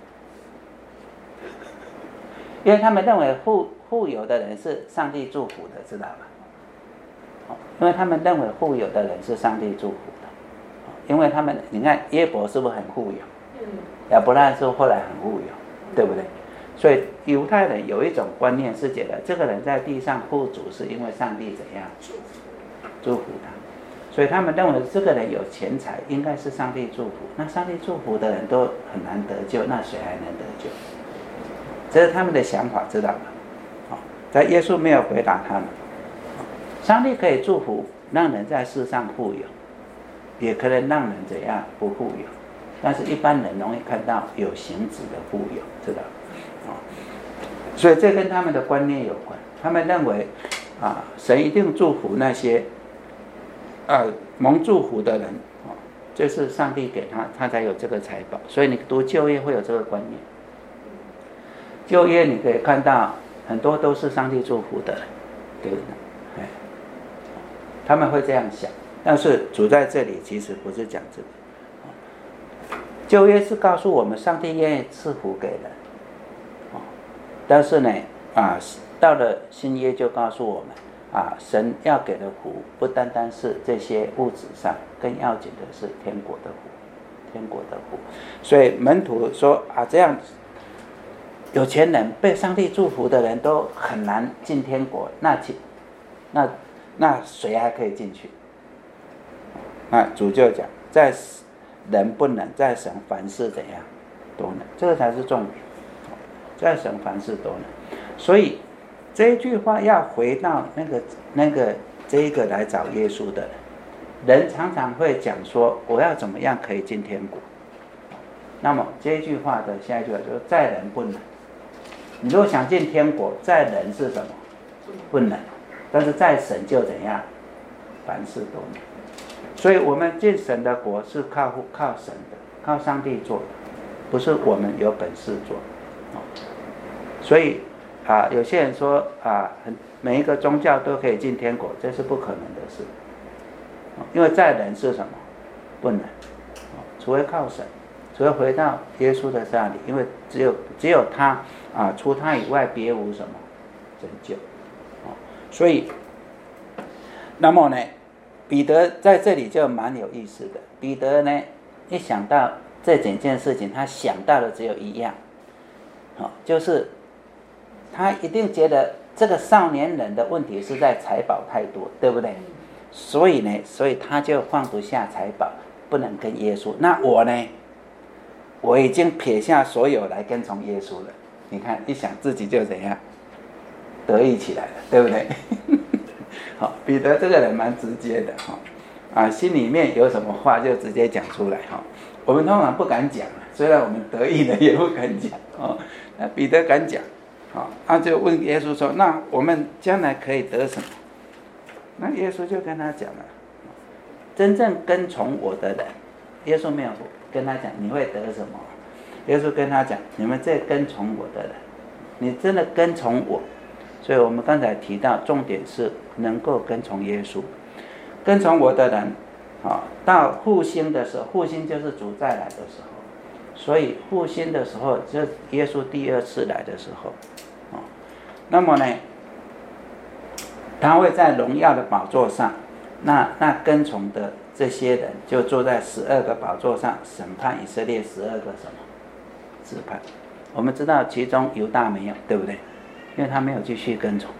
因为他们认为富富有的人是上帝祝福的，知道吧？因为他们认为富有的人是上帝祝福的，因为他们你看约伯是不是很富有？亚伯拉罕是不是后来很富有，对不对？所以犹太人有一种观念是觉得这个人在地上富足是因为上帝怎样祝福他，所以他们认为这个人有钱财应该是上帝祝福，那上帝祝福的人都很难得救，那谁还能得救？这是他们的想法，知道吗？但耶稣没有回答他们。上帝可以祝福让人在世上富有，也可能让人怎样不富有，但是一般人容易看到有形质的富有，知道吗？所以这跟他们的观念有关。他们认为啊，神一定祝福那些啊蒙祝福的人，啊，就是上帝给他，他才有这个财宝。所以你读旧约会有这个观念。旧约你可以看到很多都是上帝祝福的人，对不对？他们会这样想，但是主在这里其实不是讲这个。旧约是告诉我们上帝愿意赐福给人，但是呢啊，到了新约就告诉我们啊，神要给的福不单单是这些物质上，更要紧的是天国的福，天国的福。所以门徒说啊，这样有钱人被上帝祝福的人都很难进天国，那那那谁还可以进去？那主就讲，在人不能，在神凡事怎样都能，这个才是重点。在神凡事都能，所以这一句话要回到那个那个这一个来找耶稣的人，人常常会讲说，我要怎么样可以进天国？那么这一句话的下一句话就是在人不能。你如果想进天国，在人是什么？不能。但是在神就怎样？凡事都能。所以我们进神的国是靠靠神的，靠上帝做的，不是我们有本事做。所以啊，有些人说啊，每一个宗教都可以进天国，这是不可能的事。因为在人是什么？不能。除非靠神，除非回到耶稣的那里，因为只有只有他啊，除他以外别无什么拯救。所以，那么呢，彼得在这里就蛮有意思的。彼得呢，一想到这整件事情，他想到的只有一样，哦，就是他一定觉得这个少年人的问题是在财宝太多，对不对？所以呢，所以他就放不下财宝，不能跟耶稣。那我呢，我已经撇下所有来跟从耶稣了。你看，一想自己就怎样？得意起来了，对不对？好，彼得这个人蛮直接的哈，啊，心里面有什么话就直接讲出来哈。我们通常不敢讲，虽然我们得意的也不敢讲哦。那彼得敢讲，啊，他就问耶稣说：“那我们将来可以得什么？”那耶稣就跟他讲了，真正跟从我的人，耶稣没有跟他讲你会得什么，耶稣跟他讲：“你们这跟从我的人，你真的跟从我。”所以我们刚才提到，重点是能够跟从耶稣，跟从我的人，啊，到复兴的时候，复兴就是主再来的时候，所以复兴的时候，就耶稣第二次来的时候，啊，那么呢，他会在荣耀的宝座上，那那跟从的这些人就坐在十二个宝座上，审判以色列十二个什么支派。我们知道其中犹大没有，对不对？因为他没有继续跟从，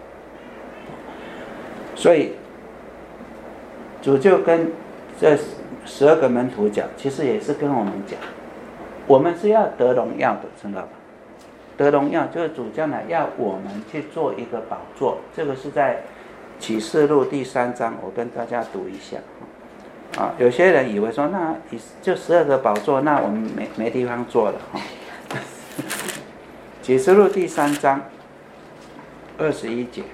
所以主就跟这十二个门徒讲，其实也是跟我们讲，我们是要得荣耀的，知道吧？ 得荣耀就是主将来要我们去做一个宝座，这个是在启示录第三章，我跟大家读一下啊。有些人以为说那就十二个宝座，那我们没没地方做了哈。启示录第三章二十一节。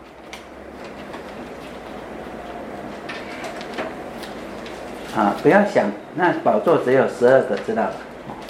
啊，不要想那宝座只有十二个，知道吧？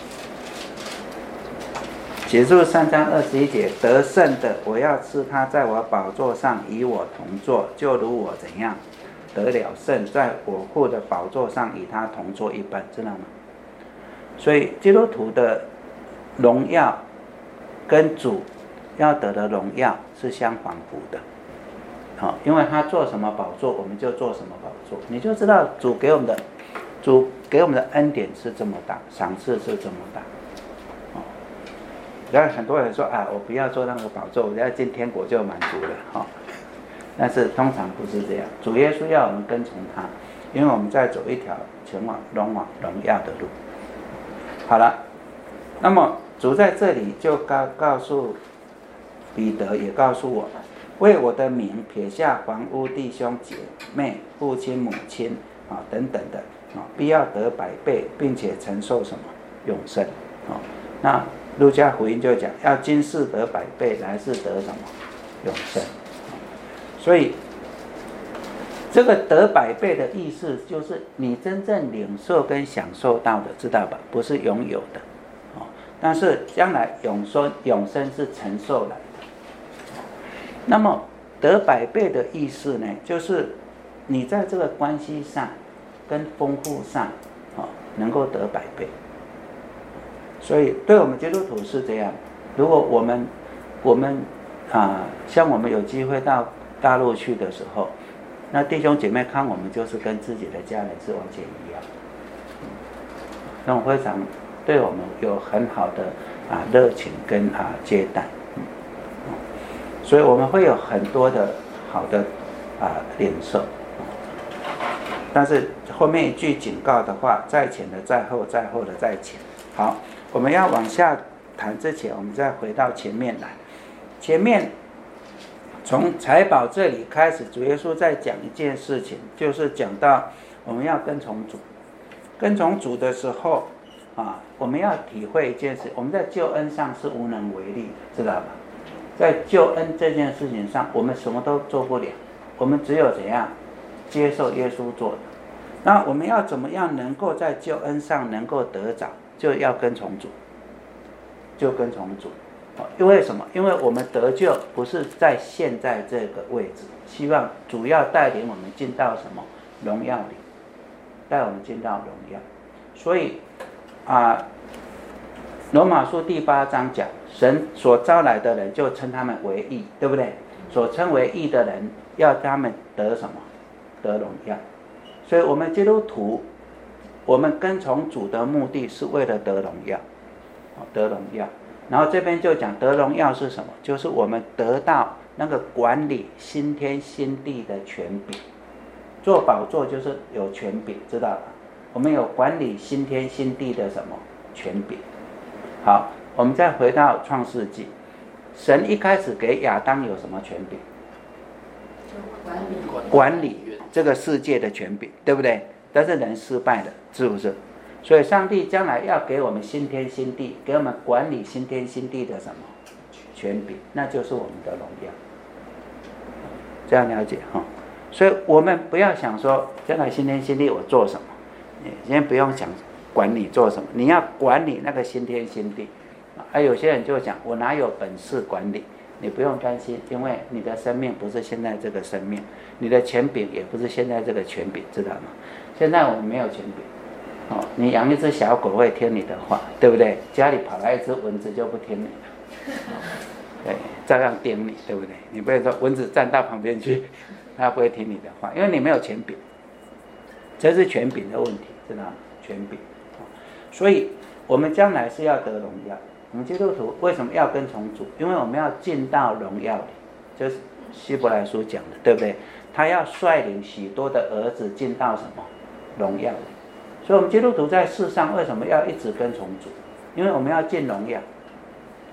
启示录三章二十一节，得胜的，我要赐他在我宝座上与我同坐，就如我怎样得了胜，在我父的宝座上与他同坐一般，知道吗？所以基督徒的荣耀跟主要得的荣耀是相仿佛的。好，因为他做什么宝座，我们就做什么宝座，你就知道主给我们的主给我们的恩典是这么大，赏赐是这么大。哦，然后很多人说啊，我不要做那个宝座，我要进天国就满足了哈、哦。但是通常不是这样，主耶稣要我们跟从他，因为我们在走一条前往荣往荣耀的路。好了，那么主在这里就告告诉彼得，也告诉我们。为我的名撇下房屋、弟兄姐妹、父亲母亲啊等等的啊，必要得百倍，并且承受什么永生啊？那路加福音就讲，要今世得百倍，来世得什么永生。所以这个得百倍的意思，就是你真正领受跟享受到的，知道吧？不是拥有的啊，但是将来永生永生是承受来的。那么得百倍的意思呢，就是你在这个关系上跟丰富上、哦、能够得百倍。所以对我们基督徒是这样，如果我们我们啊，像我们有机会到大陆去的时候，那弟兄姐妹看我们就是跟自己的家人是完全一样，那种非常对我们有很好的啊热情跟啊接待。所以我们会有很多的好的啊领受，但是后面一句警告的话，在前的在后，在后的在前。好，我们要往下谈之前，我们再回到前面来。前面从财宝这里开始，主耶稣在讲一件事情，就是讲到我们要跟从主。跟从主的时候啊，我们要体会一件事，我们在救恩上是无能为力，知道吧？在救恩这件事情上，我们什么都做不了，我们只有怎样接受耶稣做的。那我们要怎么样能够在救恩上能够得着，就要跟从主，就跟从主。因为什么？因为我们得救不是在现在这个位置，希望主要带领我们进到什么荣耀里，带我们进到荣耀。所以啊，罗马书第八章讲，神所招来的人就称他们为义，对不对？所称为义的人要他们得什么？得荣耀。所以我们基督徒，我们跟从主的目的是为了得荣耀，得荣耀。然后这边就讲得荣耀是什么？就是我们得到那个管理新天新地的权柄。做宝座就是有权柄，知道吧？我们有管理新天新地的什么权柄？好，我们再回到创世纪，神一开始给亚当有什么权柄？ 管理管理这个世界的权柄，对不对？但是人失败了，是不是？所以上帝将来要给我们新天新地，给我们管理新天新地的什么权柄？那就是我们的荣耀。这样了解哈？所以我们不要想说将来新天新地我做什么，你先不用想管理做什么，你要管理那个新天新地。而有些人就讲我哪有本事管理？你不用担心，因为你的生命不是现在这个生命，你的权柄也不是现在这个权柄，知道吗？现在我们没有权柄。哦，你养一只小狗会听你的话，对不对？家里跑来一只蚊子就不听你的，对，照样叮你，对不对？你不会说蚊子站到旁边去，它不会听你的话，因为你没有权柄，这是权柄的问题，知道吗？权柄，所以我们将来是要得荣耀。我们基督徒为什么要跟从主？因为我们要进到荣耀里，就是希伯来书讲的，对不对？他要率领许多的儿子进到什么荣耀里。所以我们基督徒在世上为什么要一直跟从主？因为我们要进荣耀，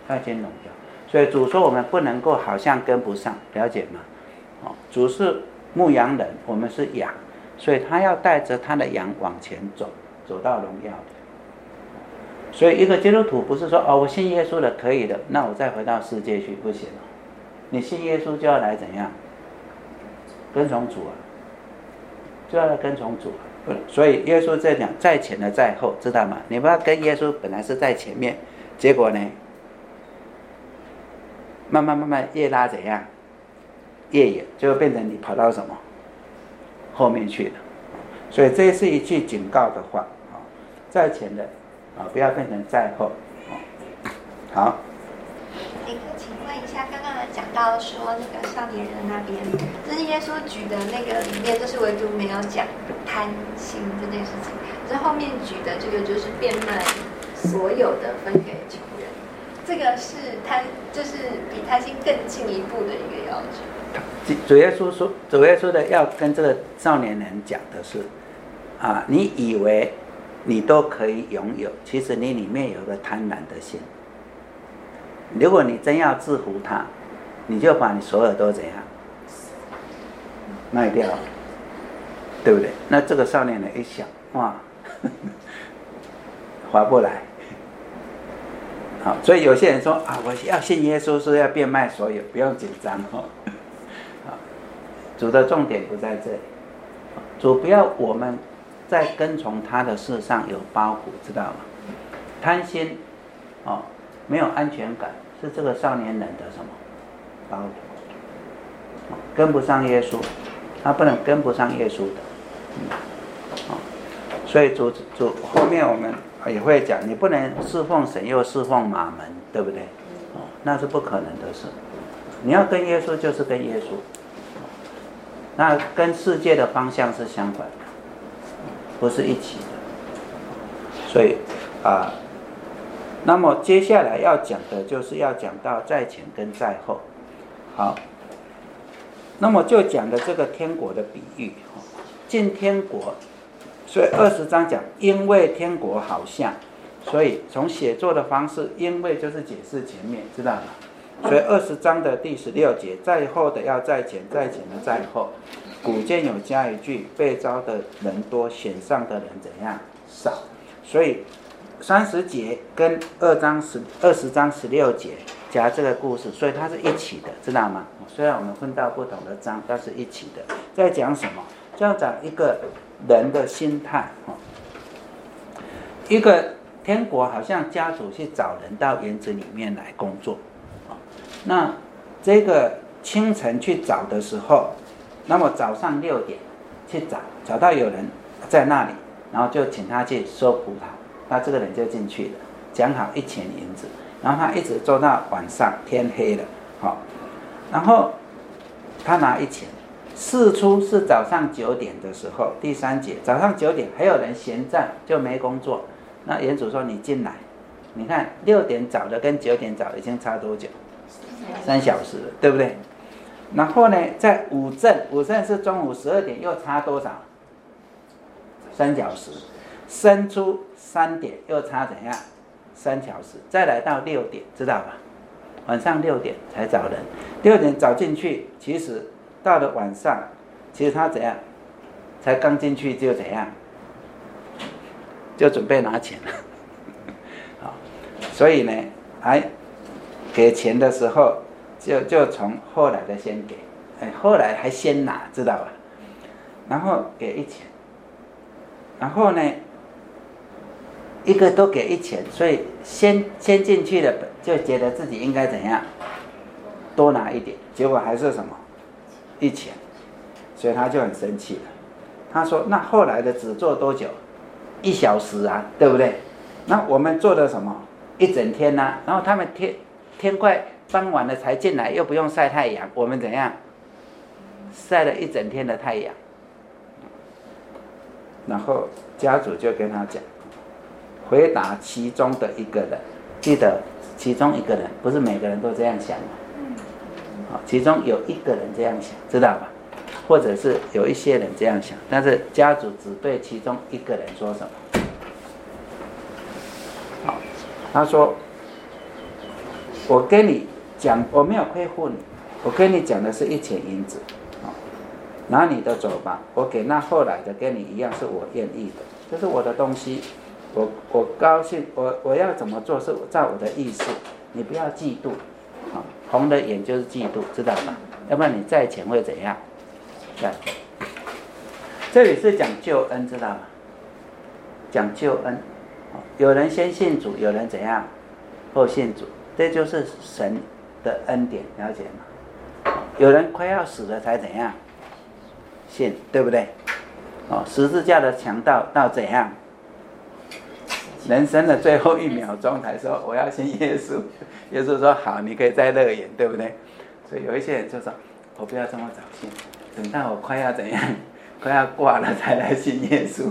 要进荣耀。所以主说我们不能够好像跟不上，了解吗？哦，主是牧羊人，我们是羊，所以他要带着他的羊往前走，走到荣耀的。所以一个基督徒不是说哦，我信耶稣了可以的，那我再回到世界去，不行了。你信耶稣就要来怎样？跟从主啊，就要来跟从主啊。所以耶稣在讲在前的在后，知道吗？你不要跟耶稣本来是在前面，结果呢，慢慢慢慢越拉怎样，越远，就变成你跑到什么后面去了。所以这是一句警告的话啊，在前的啊，不要变成在后。好。 林哥，请问一下，刚刚讲到说那个少年人那边，就是耶稣举的那个里面，就是唯独没有讲贪心这件事情，这后面举的这个就是变卖所有的分给穷人，这个是贪，就是比贪心更进一步的一个要求。 主耶稣说，主耶稣的要跟这个少年人讲的是，啊，你以为你都可以拥有，其实你里面有个贪婪的心。如果你真要制服他，你就把你所有都怎样卖掉，对不对？那这个少年人一想，哇，呵呵划不来。好，所以有些人说啊，我要信耶稣是要变卖所有，不用紧张哦。好，主的重点不在这里，主不要我们在跟从他的事上有包袱，知道吗？贪心，哦。没有安全感，是这个少年人的什么包袱？跟不上耶稣，他不能跟不上耶稣的。嗯哦、所以主主后面我们也会讲，你不能侍奉神又侍奉马门，对不对？哦，那是不可能的事。你要跟耶稣就是跟耶稣，那跟世界的方向是相反的，不是一起的。所以啊。那么接下来要讲的就是要讲到在前跟在后。好，那么就讲的这个天国的比喻，进天国，所以二十章讲因为天国好像，所以从写作的方式，因为就是解释前面，知道吗？所以二十章的第十六节，在后的要在前，在前的在后，古间有加一句，被招的人多，选上的人怎样少，所以三十节跟二章十二十章十六节加这个故事，所以它是一起的，知道吗？虽然我们分到不同的章，但是一起的。在讲什么？就要讲一个人的心态。一个天国好像家主去找人到园子里面来工作，那这个清晨去找的时候，那么早上六点去找，找到有人在那里，然后就请他去收葡萄。那这个人就进去了，讲好一钱银子，然后他一直做到晚上天黑了，好，然后他拿一钱，事出是早上九点的时候，第三节早上九点还有人闲站就没工作，那园主说你进来，你看六点找的跟九点找已经差多久？三小时了，对不对？然后呢，在午正，午正是中午十二点，又差多少？三小时。生出三点又差怎样？三小时，再来到六点，知道吧？晚上六点才找人，六点找进去，其实到了晚上，其实他怎样？才刚进去就怎样？就准备拿钱了。好，所以呢，还给钱的时候，就就从后来的先给，哎，后来还先拿，知道吧？然后给一钱，然后呢？一个都给一钱，所以先先进去的就觉得自己应该怎样，多拿一点，结果还是什么一钱，所以他就很生气了。他说：“那后来的只做多久？一小时啊，对不对？那我们做了什么？一整天呢、啊？然后他们天天快傍晚了才进来，又不用晒太阳，我们怎样晒了一整天的太阳？然后家主就跟他讲。”回答其中的一个人，记得其中一个人，不是每个人都这样想的，其中有一个人这样想，知道吧？或者是有一些人这样想，但是家主只对其中一个人说什么？好，他说：“ 我跟你讲，我没有亏负你，我跟你讲的是一钱银子，哦，拿你的走吧，我给那后来的跟你一样，是我愿意的，这是我的东西，我我高兴，我我要怎么做是照我的意思，你不要嫉妒，啊，红的眼就是嫉妒，知道吧？要不然你债钱会怎样？对，这里是讲救恩，知道吗？讲救恩，有人先信主，有人怎样后信主，这就是神的恩典，了解吗？有人快要死了才怎样信，对不对？哦，十字架的强盗到怎样？人生的最后一秒钟才说我要信耶稣，耶稣说好，你可以在乐园，对不对？所以有一些人就说，我不要这么早信，等到我快要怎样，快要挂了才来信耶稣。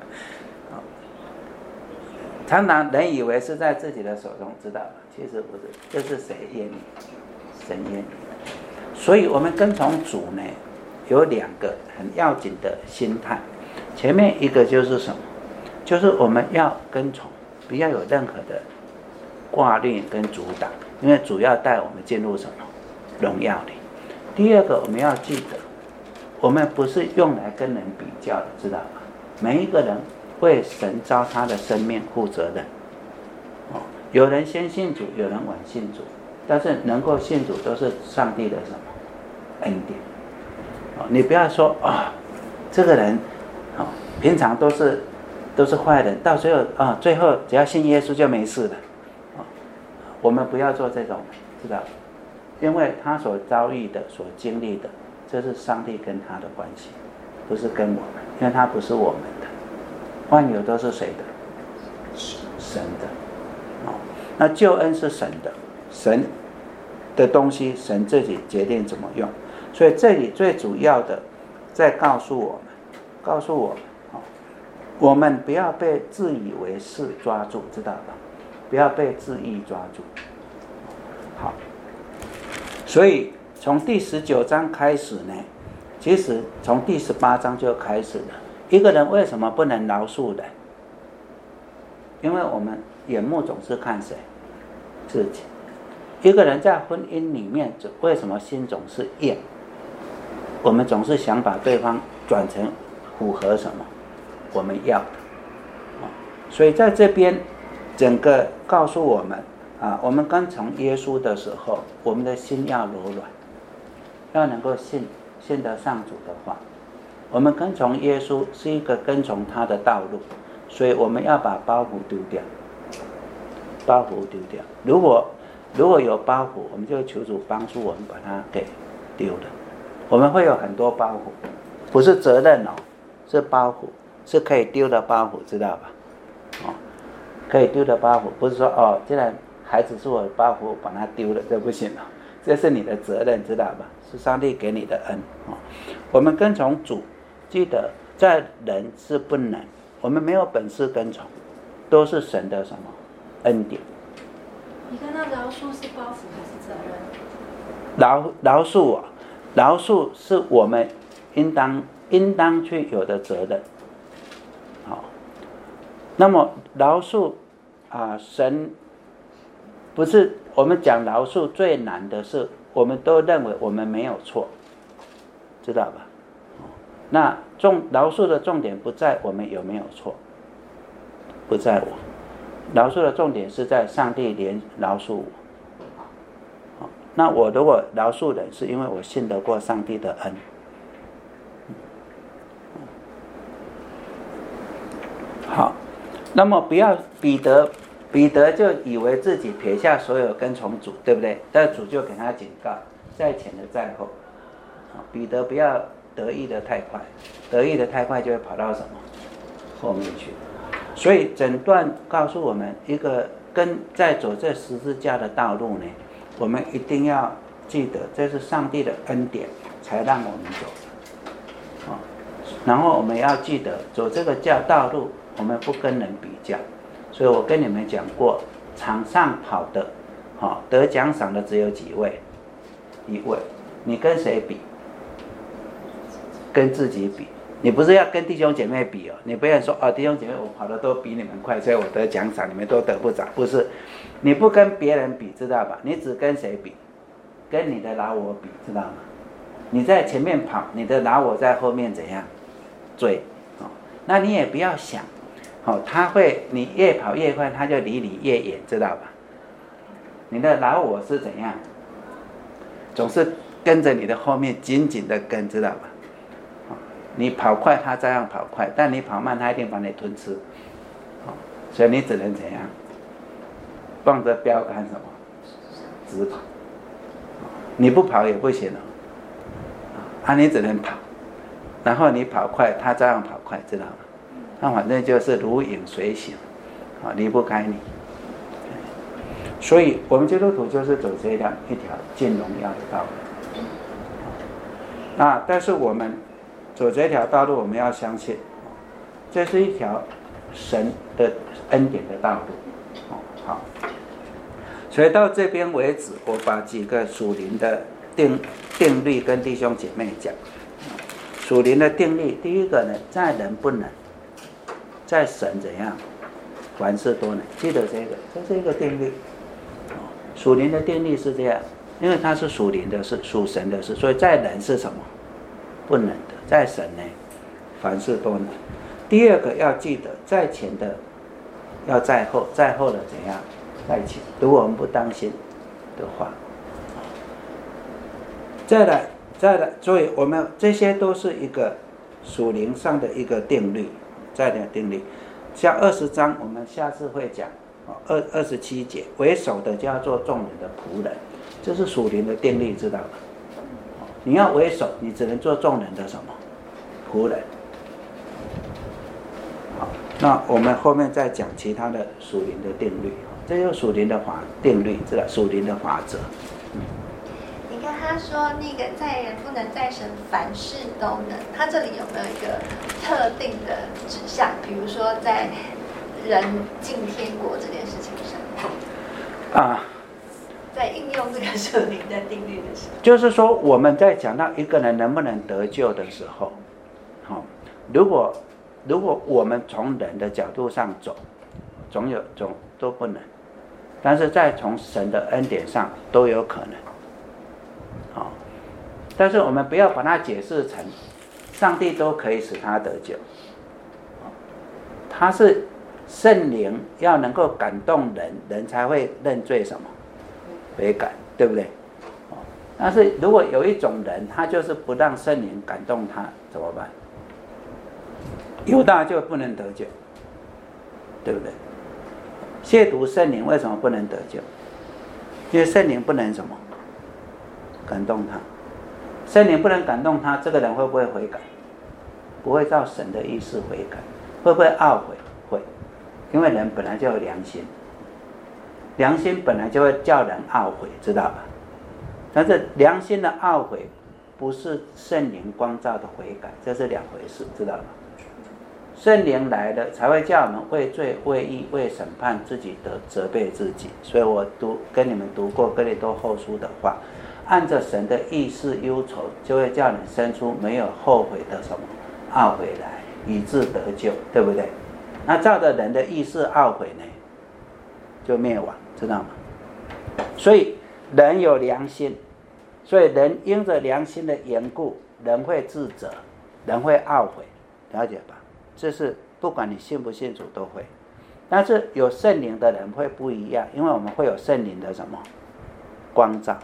常常人以为是在自己的手中，知道吗？其实不是，这是谁验你？神验你。所以我们跟从主呢，有两个很要紧的心态。前面一个就是什么？就是我们要跟从，不要有任何的挂虑跟阻挡，因为主要带我们进入什么荣耀里。第二个，我们要记得，我们不是用来跟人比较的，知道吗？每一个人为神召他的生命负责任。哦，有人先信主，有人晚信主，但是能够信主都是上帝的什么恩典。哦，你不要说啊，哦，这个人哦，平常都是都是坏人，到最后啊，哦，最后只要信耶稣就没事了。哦，我们不要做这种，知道？因为他所遭遇的、所经历的，这是上帝跟他的关系，不是跟我们，因为他不是我们的。万有都是谁的？神的。哦，那救恩是神的，神的东西，神自己决定怎么用。所以这里最主要的，在告诉我们，告诉我们，哦，我们不要被自以为是抓住，知道吧？不要被自意抓住。好，所以从第十九章开始呢，其实从第十八章就开始了。一个人为什么不能饶恕人？因为我们眼目总是看谁？自己。一个人在婚姻里面，为什么心总是厌？我们总是想把对方转成符合什么我们要的。所以在这边整个告诉我们啊，我们跟从耶稣的时候，我们的心要柔软，要能够信信得上主的话。我们跟从耶稣是一个跟从他的道路，所以我们要把包袱丢掉，包袱丢掉。如果如果有包袱，我们就求主帮助我们把它给丢了。我们会有很多包袱，不是责任哦，是包袱，是可以丢的包袱，知道吧？哦，可以丢的包袱，不是说哦，既然孩子是我的包袱，我把它丢了，这不行了，这是你的责任，知道吧？是上帝给你的恩哦。我们跟从主。记得在人是不能，我们没有本事跟从，都是神的什么恩典。 你看到饶恕是包袱还是责任？ 饶饶恕啊，饶恕是我们应当应当去有的责任。好，那么饶恕啊，神不是我们讲饶恕最难的是，我们都认为我们没有错，知道吧？那重饶恕的重点不在我们有没有错，不在我，饶恕的重点是在上帝怜饶恕我。那我如果饶恕人，是因为我信得过上帝的恩。好，那么不要彼得，彼得就以为自己撇下所有跟从主，对不对？但主就给他警告，在前的在后。彼得不要得意的太快，得意的太快就会跑到什么后面去。所以整段告诉我们，一个跟在走这十字架的道路呢，我们一定要记得，这是上帝的恩典才让我们走的。然后我们要记得，走这个叫道路，我们不跟人比较。所以我跟你们讲过，场上跑的，得奖赏的只有几位？一位。你跟谁比？跟自己比。你不是要跟弟兄姐妹比哦，你不要说哦，弟兄姐妹我跑的都比你们快，所以我得奖赏，你们都得不着。不是， 你不跟别人比，知道吧？你只跟谁比？跟你的老我比，知道吗？你在前面跑，你的老我在后面怎样追？哦，那你也不要想，哦，他会你越跑越快，他就离你越远，知道吧？你的老我是怎样？总是跟着你的后面紧紧的跟，知道吧？哦，你跑快，他照样跑快，但你跑慢，他一定把你吞吃。哦，所以你只能怎样？望着标杆什么？直跑。你不跑也不行了，啊，你只能跑，然后你跑快，他照样跑快，知道吗？那反正就是如影随形，啊，离不开你。所以我们基督徒就是走这样一条进荣耀的道路。啊，但是我们走这条道路，我们要相信，这是一条神的恩典的道路。好。所以到这边为止，我把几个属灵的定定律跟弟兄姐妹讲。属灵的定律，第一个呢，在人不能，在神怎样，凡事都能。记得这个，这是一个定律。属灵的定律是这样，因为它是属灵的事，属神的事，所以在人是什么？不能的，在神呢，凡事都能。第二个要记得，在前的要在后，在后的怎样？在一起，如果我们不当心的话，再来再来，所以我们这些都是一个属灵上的一个定律，再的定律。像二十章，我们下次会讲，二二十七节，为首的叫做众人的仆人，这是属灵的定律，知道吗？你要为首，你只能做众人的什么仆人。好，那我们后面再讲其他的属灵的定律。这就是属灵的法定律，知道属灵的法则。 嗯、你看他说那个在人不能，在神凡事都能。他这里有没有一个特定的指向？比如说在人进天国这件事情上，啊，在应用这个属灵的定律的时候， 就是说我们在讲到一个人能不能得救的时候，好、哦，如果如果我们从人的角度上走，总有总都不能。但是在从神的恩典上都有可能，好、哦，但是我们不要把它解释成上帝都可以使他得救，哦，他是圣灵要能够感动人，人才会认罪什么悔改，对不对？哦，但是如果有一种人，他就是不让圣灵感动他，怎么办？犹大就不能得救，对不对？亵渎圣灵为什么不能得救？因为圣灵不能什么感动他，圣灵不能感动他，这个人会不会悔改？不会照神的意思悔改。会不会懊悔？会，因为人本来就有良心，良心本来就会叫人懊悔，知道吧？但是良心的懊悔不是圣灵光照的悔改，这是两回事，知道吧？圣灵来了才会叫我们为罪为义为审判自己的责备自己。所以我读跟你们读过哥林多后书的话，按着神的意思忧愁，就会叫你生出没有后悔的什么懊悔来，以致得救，对不对？那照着人的意思懊悔呢，就灭亡，知道吗？所以人有良心，所以人因着良心的缘故，人会自责，人会懊悔，了解吧？这是不管你信不信主都会，但是有圣灵的人会不一样，因为我们会有圣灵的什么光照。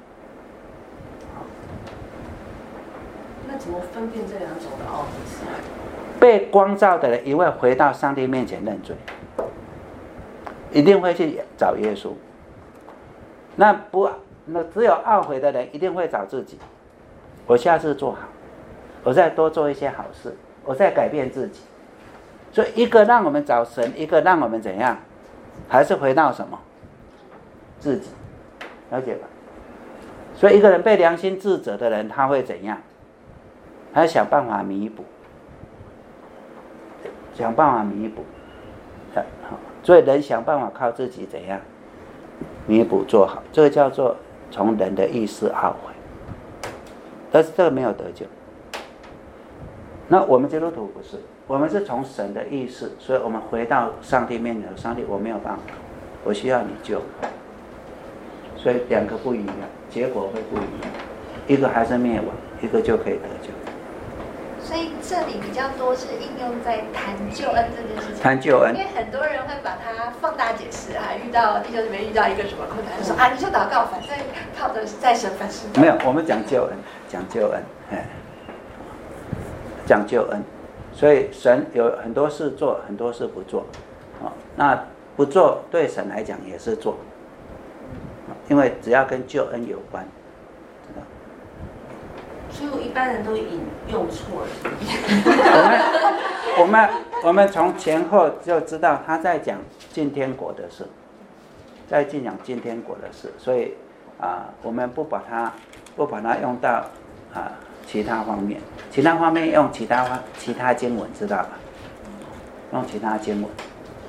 那怎么分辨这两种的奥秘？ 被光照的人一会回到上帝面前认罪，一定会去找耶稣。那不，那只有懊悔的人一定会找自己。我下次做好，我再多做一些好事，我再改变自己。所以一个让我们找神，一个让我们怎样，还是回到什么自己，了解吧？所以一个人被良心自责的人，他会怎样？他想办法弥补，想办法弥补。所以人想办法靠自己怎样弥补做好，这个叫做从人的意识懊悔。但是这个没有得救。那我们基督徒不是，我们是从神的意识，所以我们回到上帝面前，上帝我没有办法， 我需要你救我。所以两个不一样，结果会不一样，一个还是灭亡，一个就可以得救。 所以这里比较多是应用在谈救恩这件事情。 谈救恩， 因为很多人会把它放大解释啊，遇到弟兄姊妹遇到一个什么困难，说啊你就祷告，反正靠着在神凡事。 没有，我们讲救恩，讲救恩，哎，讲救恩。所以神有很多事做，很多事不做，哦，那不做对神来讲也是做，因为只要跟救恩有关，知道。 所以我一般人都引用错了。 我们我们我们从前后就知道他在讲进天国的事，在讲进天国的事，所以啊，我们不把它不把它用到啊其他方面，其他方面用其他其他经文，知道吧？用其他经文。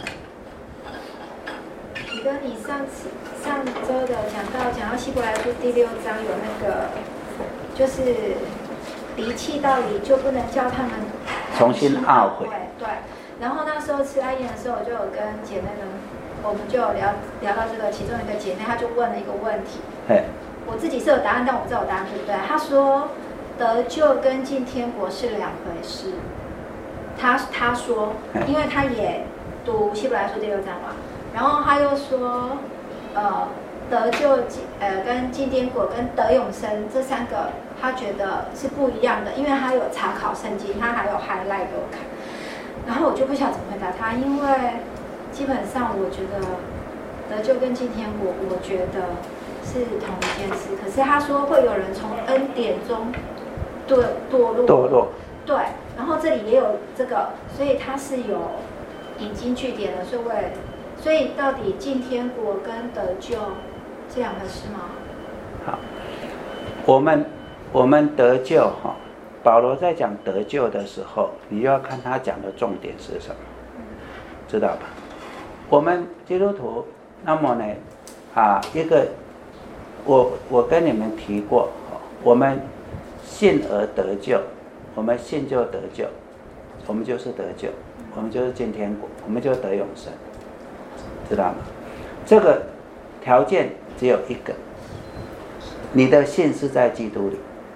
你跟你上次上周的讲到讲到希伯来书第六章有那个。就是离弃道理，就不能叫他们重新懊悔。 对，然后那时候吃爱宴的时候，我就有跟姐妹们，我们就有聊聊到这个，其中一个姐妹她就问了一个问题，我自己是有答案，但我不知道我答案对不对。她说得救跟进天国是两回事。她她说，因为她也读希伯来书第六章嘛，然后她又说，呃。得救呃跟进天国跟得永生这三个，他觉得是不一样的，因为他有查考圣经，他还有 highlight 给我看，然后我就不晓得怎么回答他，因为基本上我觉得得救跟进天国，我觉得是同一件事，可是他说会有人从恩典中堕堕落， 堕落， 对，然后这里也有这个，所以他是有引经据典的，所以为所以到底进天国跟得救这两回事吗？ 好，我们我们得救哈，保罗在讲得救的时候，你要看他讲的重点是什么，知道吧？我们基督徒，那么呢，啊，一个，我我跟你们提过，我们信而得救，我们信就得救，我们就是得救，我们就是进天国，我们就得永生，知道吗？这个条件只有一个，你的信是在基督里。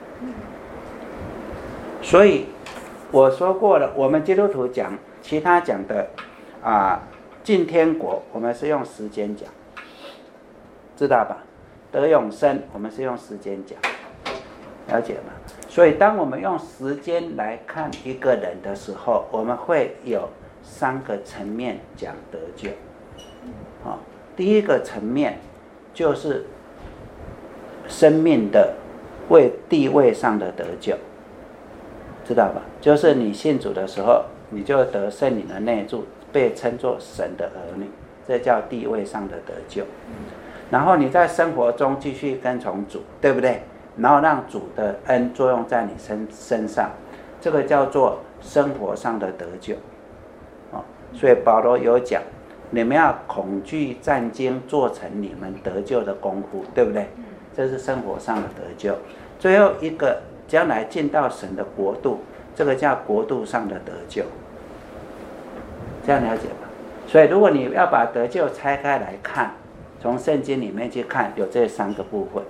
所以我说过了，我们基督徒讲，其他讲的啊，进天国，我们是用时间讲，知道吧？得永生，我们是用时间讲，了解吗？所以当我们用时间来看一个人的时候，我们会有三个层面讲得救。好，第一个层面就是生命的位地位上的得救，知道吧？就是你信主的时候，你就得圣灵的内住，被称作神的儿女，这叫地位上的得救。然后你在生活中继续跟从主，对不对？然后让主的恩作用在你身身上，这个叫做生活上的得救。哦，所以保罗有讲，你们要恐惧战惊，做成你们得救的功夫，对不对？这是生活上的得救。最后一个，将来进到神的国度，这个叫国度上的得救。这样了解吧？所以如果你要把得救拆开来看，从圣经里面去看，有这三个部分。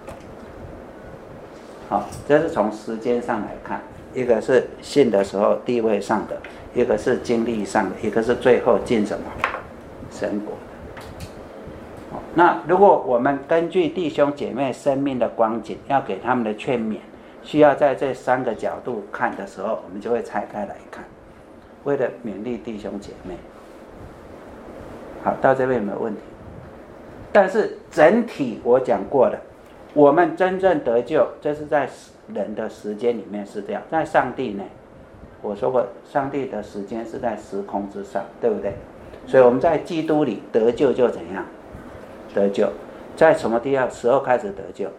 好，这是从时间上来看，一个是信的时候地位上的，一个是经历上的，一个是最后进什么神国的。那如果我们根据弟兄姐妹生命的光景，要给他们的劝勉，需要在这三个角度看的时候，我们就会拆开来看，为了勉励弟兄姐妹。好，到这边有没有问题？但是整体我讲过了，我们真正得救，这是在人的时间里面是这样，在上帝呢，我说过，上帝的时间是在时空之上，对不对？所以我们在基督里得救就怎样？得救，在什么地方时候开始得救？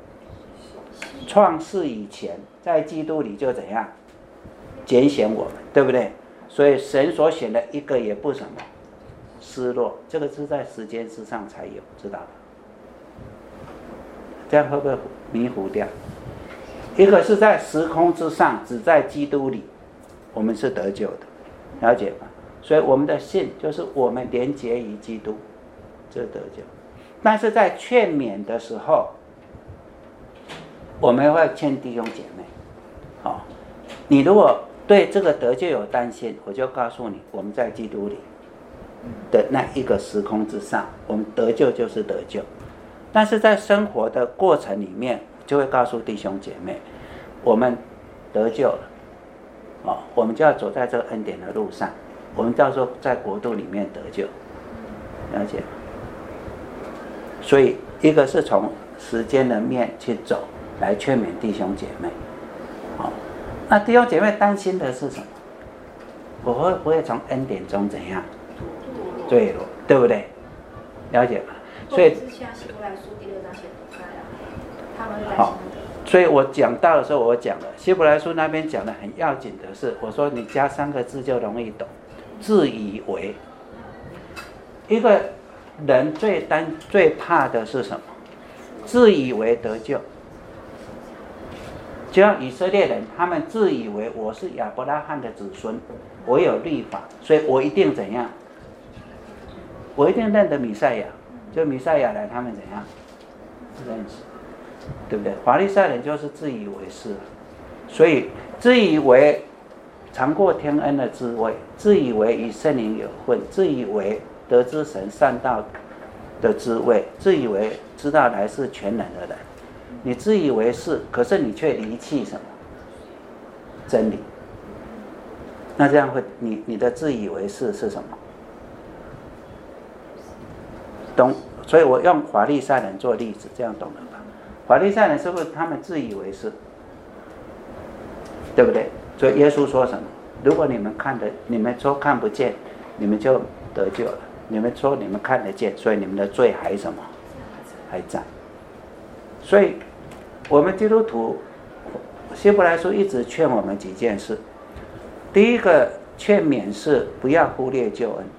创世以前，在基督里就怎样？拣选我们，对不对？所以神所选的一个也不什么失落，这个是在时间之上才有，知道吧？这样会不会迷糊掉？一个是在时空之上，只在基督里，我们是得救的，了解吗？所以我们的信就是我们连结于基督， 这是得救。但是在劝勉的时候，我们会劝弟兄姐妹，好、哦，你如果对这个得救有担心，我就告诉你，我们在基督里的那一个时空之上，我们得救就是得救。但是在生活的过程里面，就会告诉弟兄姐妹，我们得救了，哦，我们就要走在这个恩典的路上，我们到时候在国度里面得救，了解吗？所以一个是从时间的面去走，来劝勉弟兄姐妹，好、哦，那弟兄姐妹担心的是什么？我会不会从恩典中怎样坠落，对不对？了解吗？所以像希伯来书第六章写的他们担心好，所以我讲到的时候，我讲了希伯来书那边讲的很要紧的是，我说你加三个字就容易懂，自以为。一个人最担最怕的是什么？自以为得救。就像以色列人，他们自以为我是亚伯拉罕的子孙，我有律法，所以我一定怎样？我一定认得弥赛亚，就弥赛亚来，他们怎样认识？对不对？法利赛人就是自以为是，所以自以为尝过天恩的滋味，自以为与圣灵有份，自以为得知神善道的滋味，自以为知道来世全能的人，你自以为是，可是你却离弃什么？真理。那这样会，你你的自以为是是什么？懂？所以我用法利赛人做例子，这样懂了吧？法利赛人是不是他们自以为是？对不对？所以耶稣说什么？如果你们看得，你们说看不见，你们就得救了；你们说你们看得见，所以你们的罪还什么？还在。所以，我们基督徒，希伯来书一直劝我们几件事。第一个劝勉是不要忽略救恩，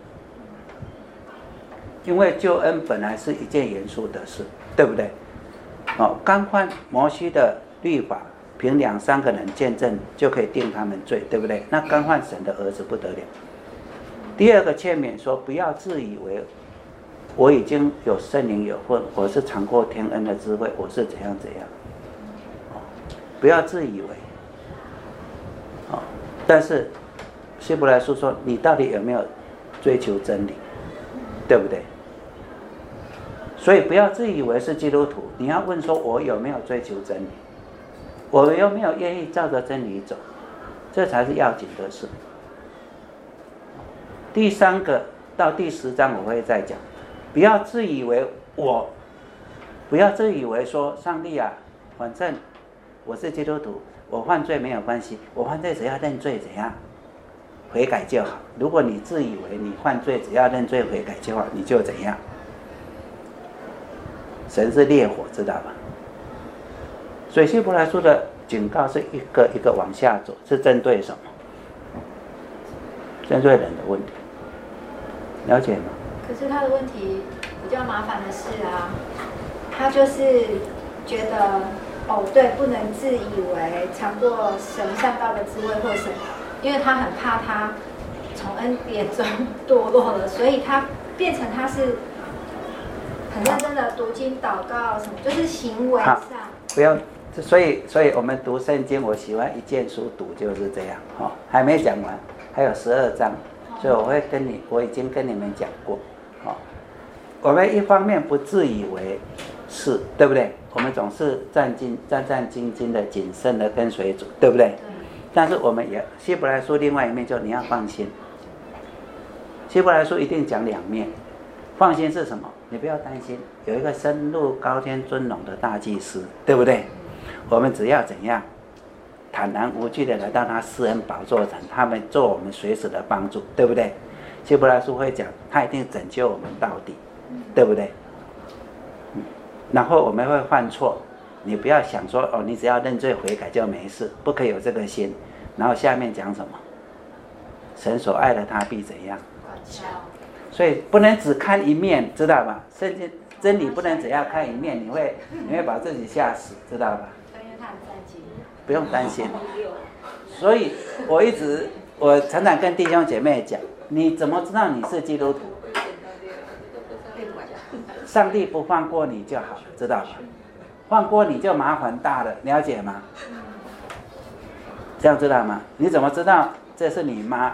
因为救恩本来是一件严肃的事，对不对？哦，刚换摩西的律法，凭两三个人见证就可以定他们罪，对不对？那刚换神的儿子不得了。第二个劝勉说，不要自以为我已经有圣灵有份，我是尝过天恩的滋味，我是怎样怎样。哦，不要自以为。哦，但是希伯来书说，你到底有没有追求真理，对不对？所以不要自以为是基督徒，你要问说，我有没有追求真理？我有没有愿意照着真理走？这才是要紧的事。第三个到第十章我会再讲，不要自以为我，不要自以为说上帝啊，反正我是基督徒，我犯罪没有关系，我犯罪只要认罪怎样，悔改就好。如果你自以为你犯罪只要认罪悔改就好，你就怎样？神是烈火，知道吧？所以希伯来书的警告是一个一个往下走，是针对什么？针对人的问题，了解吗？ 可是他的问题比较麻烦的是啊，他就是觉得哦，对，不能自以为尝过神善道的滋味或什么，因为他很怕他从恩典中堕落了，所以他变成他是很认真的读经祷告什么，就是行为上不要。所以，所以我们读圣经，我喜欢一卷书读就是这样。哦，还没讲完，还有十二章，所以我会跟你，我已经跟你们讲过。哦，我们一方面不自以为是，对不对？我们总是战兢战战兢兢的、谨慎的跟随主，对不对？但是我们也希伯来书另外一面，就你要放心。希伯来书一定讲两面，放心是什么？你不要担心，有一个深入高天尊荣的大祭司，对不对？我们只要怎样坦然无惧的来到他施恩宝座前，他们做我们随时的帮助，对不对？希伯来书会讲他一定拯救我们到底，对不对？嗯，然后我们会犯错，你不要想说哦，你只要认罪悔改就没事，不可以有这个心。然后下面讲什么？神所爱的他必怎样？所以不能只看一面，知道吧？圣经真理不能只要看一面，你会你会把自己吓死，知道吧？不用担心。所以我一直我常常跟弟兄姐妹讲，你怎么知道你是基督徒？ 上帝不放过你就好了，知道吗？放过你就麻烦大了，了解吗？这样知道吗？你怎么知道这是你妈？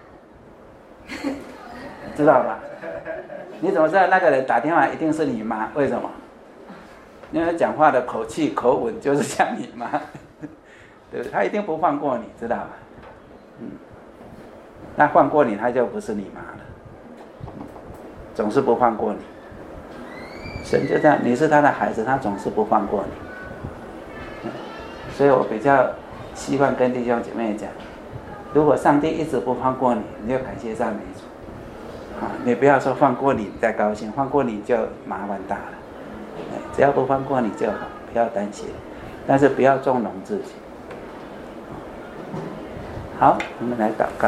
知道吧？你怎么知道那个人打电话一定是你妈？为什么？因为讲话的口气口吻就是像你妈，对不对？他一定不放过你，知道吧？嗯，那放过你，他就不是你妈了，总是不放过你。神就这样，你是他的孩子，他总是不放过你。所以我比较希望跟弟兄姐妹讲，如果上帝一直不放过你，你就感谢赞美主。啊，你不要说放过你再高兴，放过你就麻烦大了。只要不放过你就好，不要担心，但是不要纵容自己。好，我们来祷告。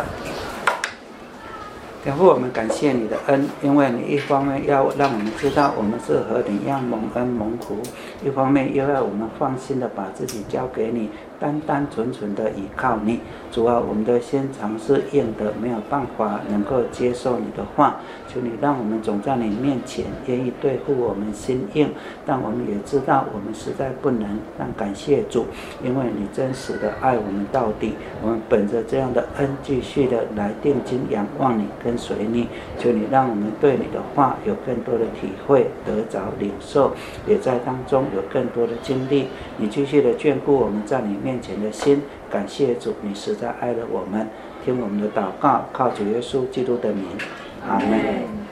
天父，我们感谢你的恩，因为你一方面要让我们知道我们是何等样蒙恩蒙福，一方面又要我们放心的把自己交给你，单单纯纯的依靠你。主啊，我们的心肠是硬的，没有办法能够接受你的话，求你让我们总在你面前，愿意对付我们心硬，但我们也知道我们实在不能。但感谢主，因为你真实的爱我们到底，我们本着这样的恩，继续的来定睛仰望你，跟随你。求你让我们对你的话有更多的体会，得着领受，也在当中有更多的经历。你继续的眷顾我们在你面前的心。感谢主，你实在爱了我们，听我们的祷告，靠主耶稣基督的名，阿们。